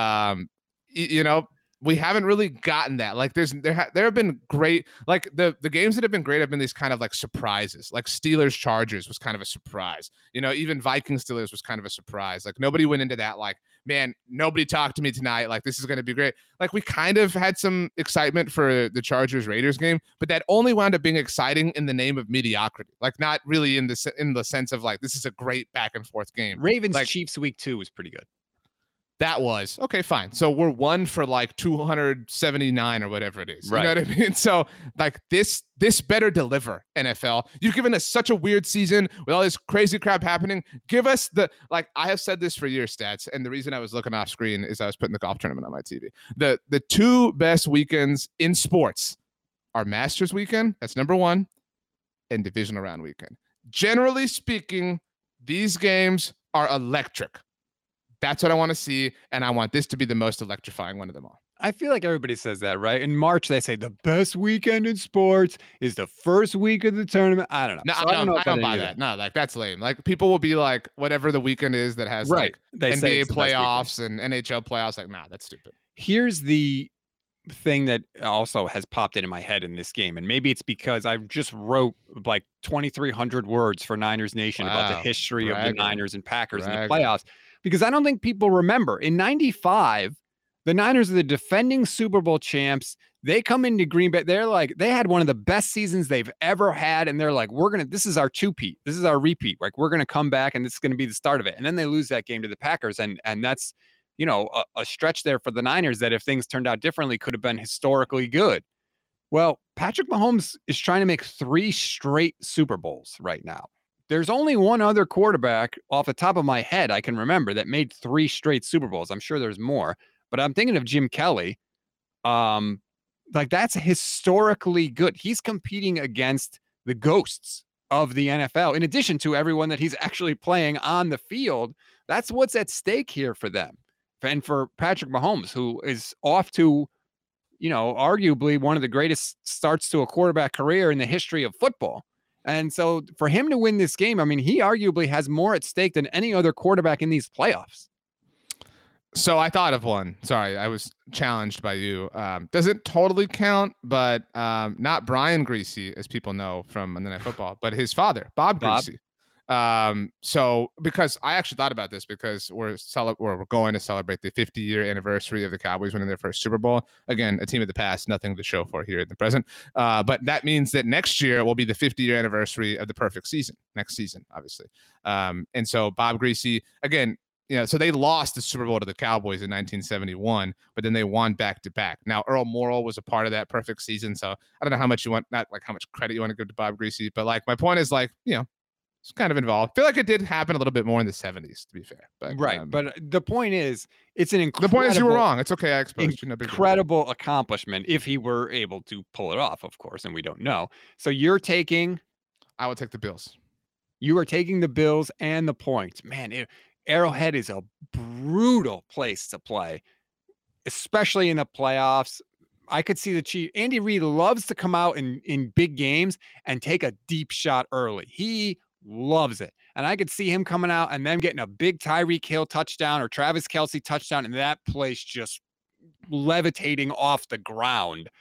You know, we haven't really gotten that. Like there have been great, like the games that have been great have been these kind of like surprises. Like Steelers Chargers was kind of a surprise. You know, even Vikings Steelers was kind of a surprise. Like nobody went into that like, man, nobody talked to me tonight. Like this is going to be great. Like we kind of had some excitement for the Chargers Raiders game, but that only wound up being exciting in the name of mediocrity. Like not really in the sense of like this is a great back and forth game. Ravens like, Chiefs week 2 was pretty good. That was okay, fine. So we're 1 for like 279 or whatever it is. Right. You know what I mean? So like this better deliver, NFL. You've given us such a weird season with all this crazy crap happening. Give us the, like I have said this for years, Stats, and the reason I was looking off screen is I was putting the golf tournament on my TV. The 2 best weekends in sports are Masters weekend, that's number 1, and divisional round weekend. Generally speaking, these games are electric. That's what I want to see, and I want this to be the most electrifying one of them all. I feel like everybody says that, right? In March, they say the best weekend in sports is the first week of the tournament. I don't know. No, So I don't buy either. that. No, like that's lame. Like people will be like, whatever the weekend is that has Right. like They say NBA it's the best playoffs and NHL playoffs. Like, nah, that's stupid. Here's the thing that also has popped into my head in this game, and maybe it's because I just wrote like 2,300 words for Niners Nation about the history of the Niners and Packers in the playoffs, because I don't think people remember. In 95, the Niners are the defending Super Bowl champs. They come into Green Bay. They're like, they had one of the best seasons they've ever had. And they're like, this is our two-peat. This is our repeat. Like, we're going to come back and this is going to be the start of it. And then they lose that game to the Packers. And that's, you know, a stretch there for the Niners that if things turned out differently could have been historically good. Well, Patrick Mahomes is trying to make 3 straight Super Bowls right now. There's only one other quarterback off the top of my head I can remember that made 3 straight Super Bowls. I'm sure there's more, but I'm thinking of Jim Kelly. Like that's historically good. He's competing against the ghosts of the NFL, in addition to everyone that he's actually playing on the field. That's what's at stake here for them. And for Patrick Mahomes, who is off to, you know, arguably one of the greatest starts to a quarterback career in the history of football. And so for him to win this game, I mean, he arguably has more at stake than any other quarterback in these playoffs. So I thought of one. Sorry, I was challenged by you. Doesn't totally count, but not Brian Griese, as people know from Monday Night Football, but his father, Bob Griese. So because I actually thought about this because we're going to celebrate the 50-year anniversary of the Cowboys winning their first Super Bowl. Again, a team of the past, nothing to show for here in the present. But that means that next year will be the 50-year anniversary of the perfect season. Next season, obviously. And so Bob Griese, again, you know, so they lost the Super Bowl to the Cowboys in 1971, but then they won back to back. Now, Earl Morrall was a part of that perfect season. So I don't know how much you want, not like how much credit you want to give to Bob Griese, but like my point is like, you know, it's kind of involved. I feel like it did happen a little bit more in the 70s, to be fair. But, right. But the point is, it's an incredible... The point is you were wrong. It's okay. I exposed you. Incredible accomplishment if he were able to pull it off, of course, and we don't know. So you're taking... I would take the Bills. You are taking the Bills and the points. Man, Arrowhead is a brutal place to play, especially in the playoffs. I could see the Chiefs. Andy Reid loves to come out in big games and take a deep shot early. He loves it. And I could see him coming out and then getting a big Tyreek Hill touchdown or Travis Kelce touchdown, and that place just levitating off the ground.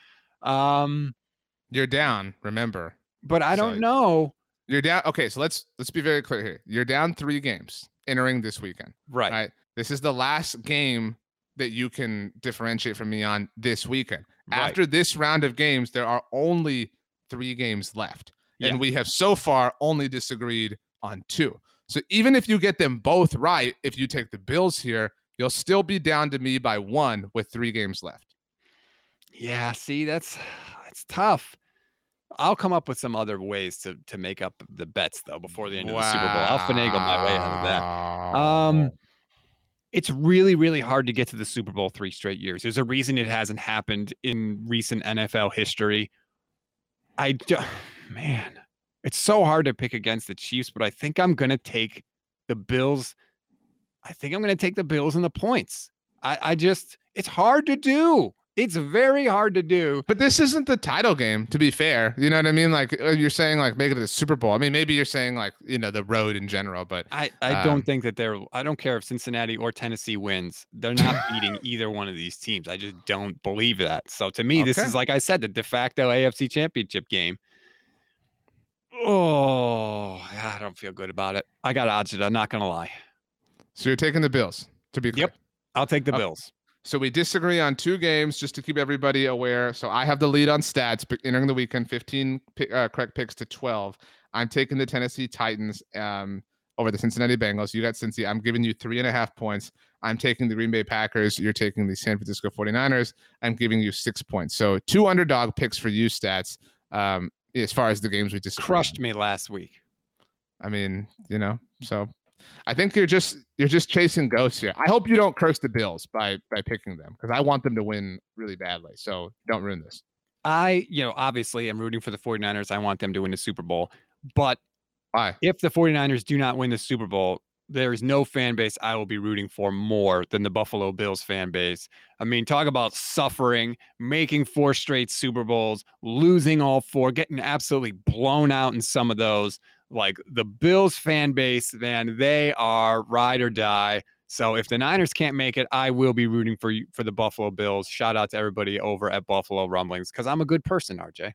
You're down, remember. But I don't know. You're down. Okay, so let's be very clear here. You're down 3 games entering this weekend. Right. This is the last game that you can differentiate from me on this weekend. Right. After this round of games, there are only 3 games left. Yeah. And we have so far only disagreed on 2. So even if you get them both right, if you take the Bills here, you'll still be down to me by 1 with 3 games left. Yeah, see, that's tough. I'll come up with some other ways to make up the bets, though, before the end of the Super Bowl. I'll finagle my way out of that. It's really, really hard to get to the Super Bowl 3 straight years. There's a reason it hasn't happened in recent NFL history. Man, it's so hard to pick against the Chiefs, but I think I'm going to take the Bills. I think I'm going to take the Bills and the points. It's hard to do. It's very hard to do. But this isn't the title game, to be fair. You know what I mean? Like you're saying, like make it a Super Bowl. I mean, maybe you're saying like, the road in general, but I don't think that I don't care if Cincinnati or Tennessee wins. They're not beating either one of these teams. I just don't believe that. So to me, this is, like I said, the de facto AFC Championship game. Oh, I don't feel good about it. I got Ajita. I'm not going to lie. So you're taking the Bills, to be clear. Yep. I'll take the Bills. So we disagree on 2 games, just to keep everybody aware. So I have the lead on stats, but entering the weekend, 15 correct picks to 12. I'm taking the Tennessee Titans over the Cincinnati Bengals. You got Cincy. I'm giving you 3.5 points. I'm taking the Green Bay Packers. You're taking the San Francisco 49ers. I'm giving you 6 points. So 2 underdog picks for you, Stats, as far as the games we just crushed me last week. I mean, so I think you're just chasing ghosts here. I hope you don't curse the Bills by picking them, because I want them to win really badly. So don't ruin this. Obviously I'm rooting for the 49ers. I want them to win the Super Bowl. But why? If the 49ers do not win the Super Bowl, there is no fan base I will be rooting for more than the Buffalo Bills fan base. I mean, talk about suffering, making 4 straight Super Bowls, losing all 4, getting absolutely blown out in some of those. Like the Bills fan base, man, they are ride or die. So if the Niners can't make it, I will be rooting for the Buffalo Bills. Shout out to everybody over at Buffalo Rumblings, because I'm a good person, RJ.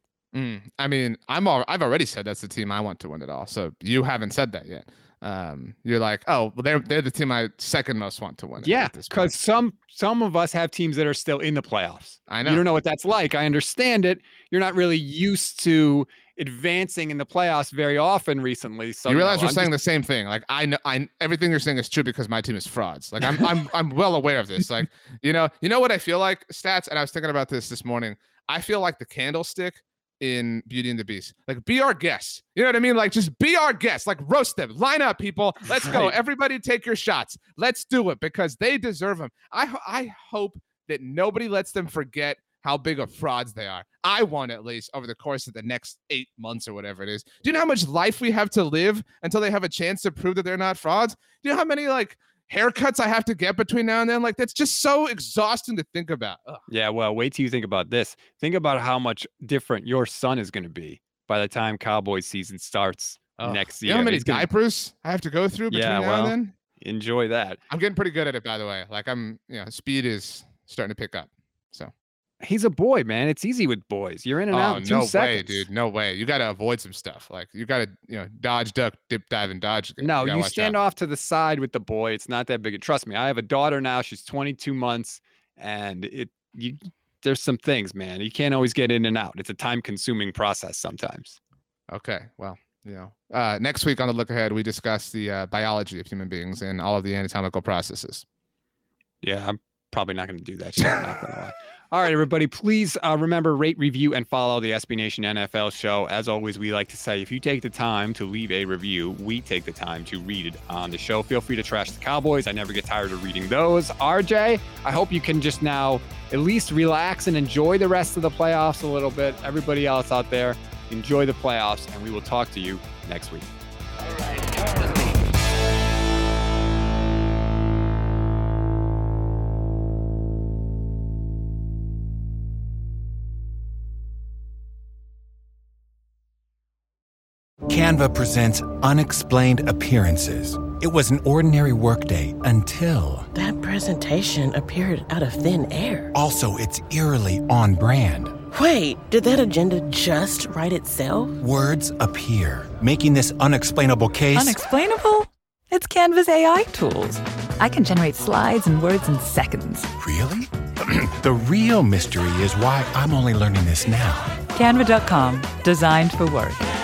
I mean, I've already said that's the team I want to win it all. So you haven't said that yet. You're like, oh, well, they're the team I second most want to win. Yeah, because some of us have teams that are still in the playoffs. I know. You don't know what that's like. I understand it. You're not really used to advancing in the playoffs very often recently. So you realize we're saying the same thing. Like I know everything you're saying is true because my team is frauds. Like I'm well aware of this. Like, you know what I feel like, Stats, and I was thinking about this morning. I feel like the candlestick in Beauty and the Beast. Like, be our guests. You know what I mean? Like, just be our guests. Like, roast them. Line up, people. Let's go. Everybody take your shots. Let's do it, because they deserve them. I hope that nobody lets them forget how big of frauds they are. I want, at least over the course of the next 8 months or whatever it is. Do you know how much life we have to live until they have a chance to prove that they're not frauds? Do you know how many haircuts I have to get between now and then? Like, that's just so exhausting to think about. Ugh. Yeah, well, wait till you think about this. Think about how much different your son is going to be by the time Cowboys season starts next year. You know how many diapers I have to go through between now and then? Enjoy that. I'm getting pretty good at it, by the way. Like, speed is starting to pick up. So he's a boy, man. It's easy with boys. You're in and out in 2 seconds. No way, dude. No way. You got to avoid some stuff. Like, you got to, dodge, duck, dip, dive, and dodge. No, you stand off to the side with the boy. It's not that big. Trust me. I have a daughter now. She's 22 months, and there's some things, man. You can't always get in and out. It's a time-consuming process sometimes. Okay. Well, next week on the Look Ahead, we discuss the biology of human beings and all of the anatomical processes. Yeah, I'm probably not going to do that shit. I'm not going to lie. All right, everybody, please remember, rate, review, and follow the SB Nation NFL show. As always, we like to say, if you take the time to leave a review, we take the time to read it on the show. Feel free to trash the Cowboys. I never get tired of reading those. RJ, I hope you can just now at least relax and enjoy the rest of the playoffs a little bit. Everybody else out there, enjoy the playoffs, and we will talk to you next week. All right. Canva presents Unexplained Appearances. It was an ordinary workday until... That presentation appeared out of thin air. Also, it's eerily on brand. Wait, did that agenda just write itself? Words appear, making this unexplainable case... Unexplainable? It's Canva's AI tools. I can generate slides and words in seconds. Really? The real mystery is why I'm only learning this now. Canva.com, designed for work.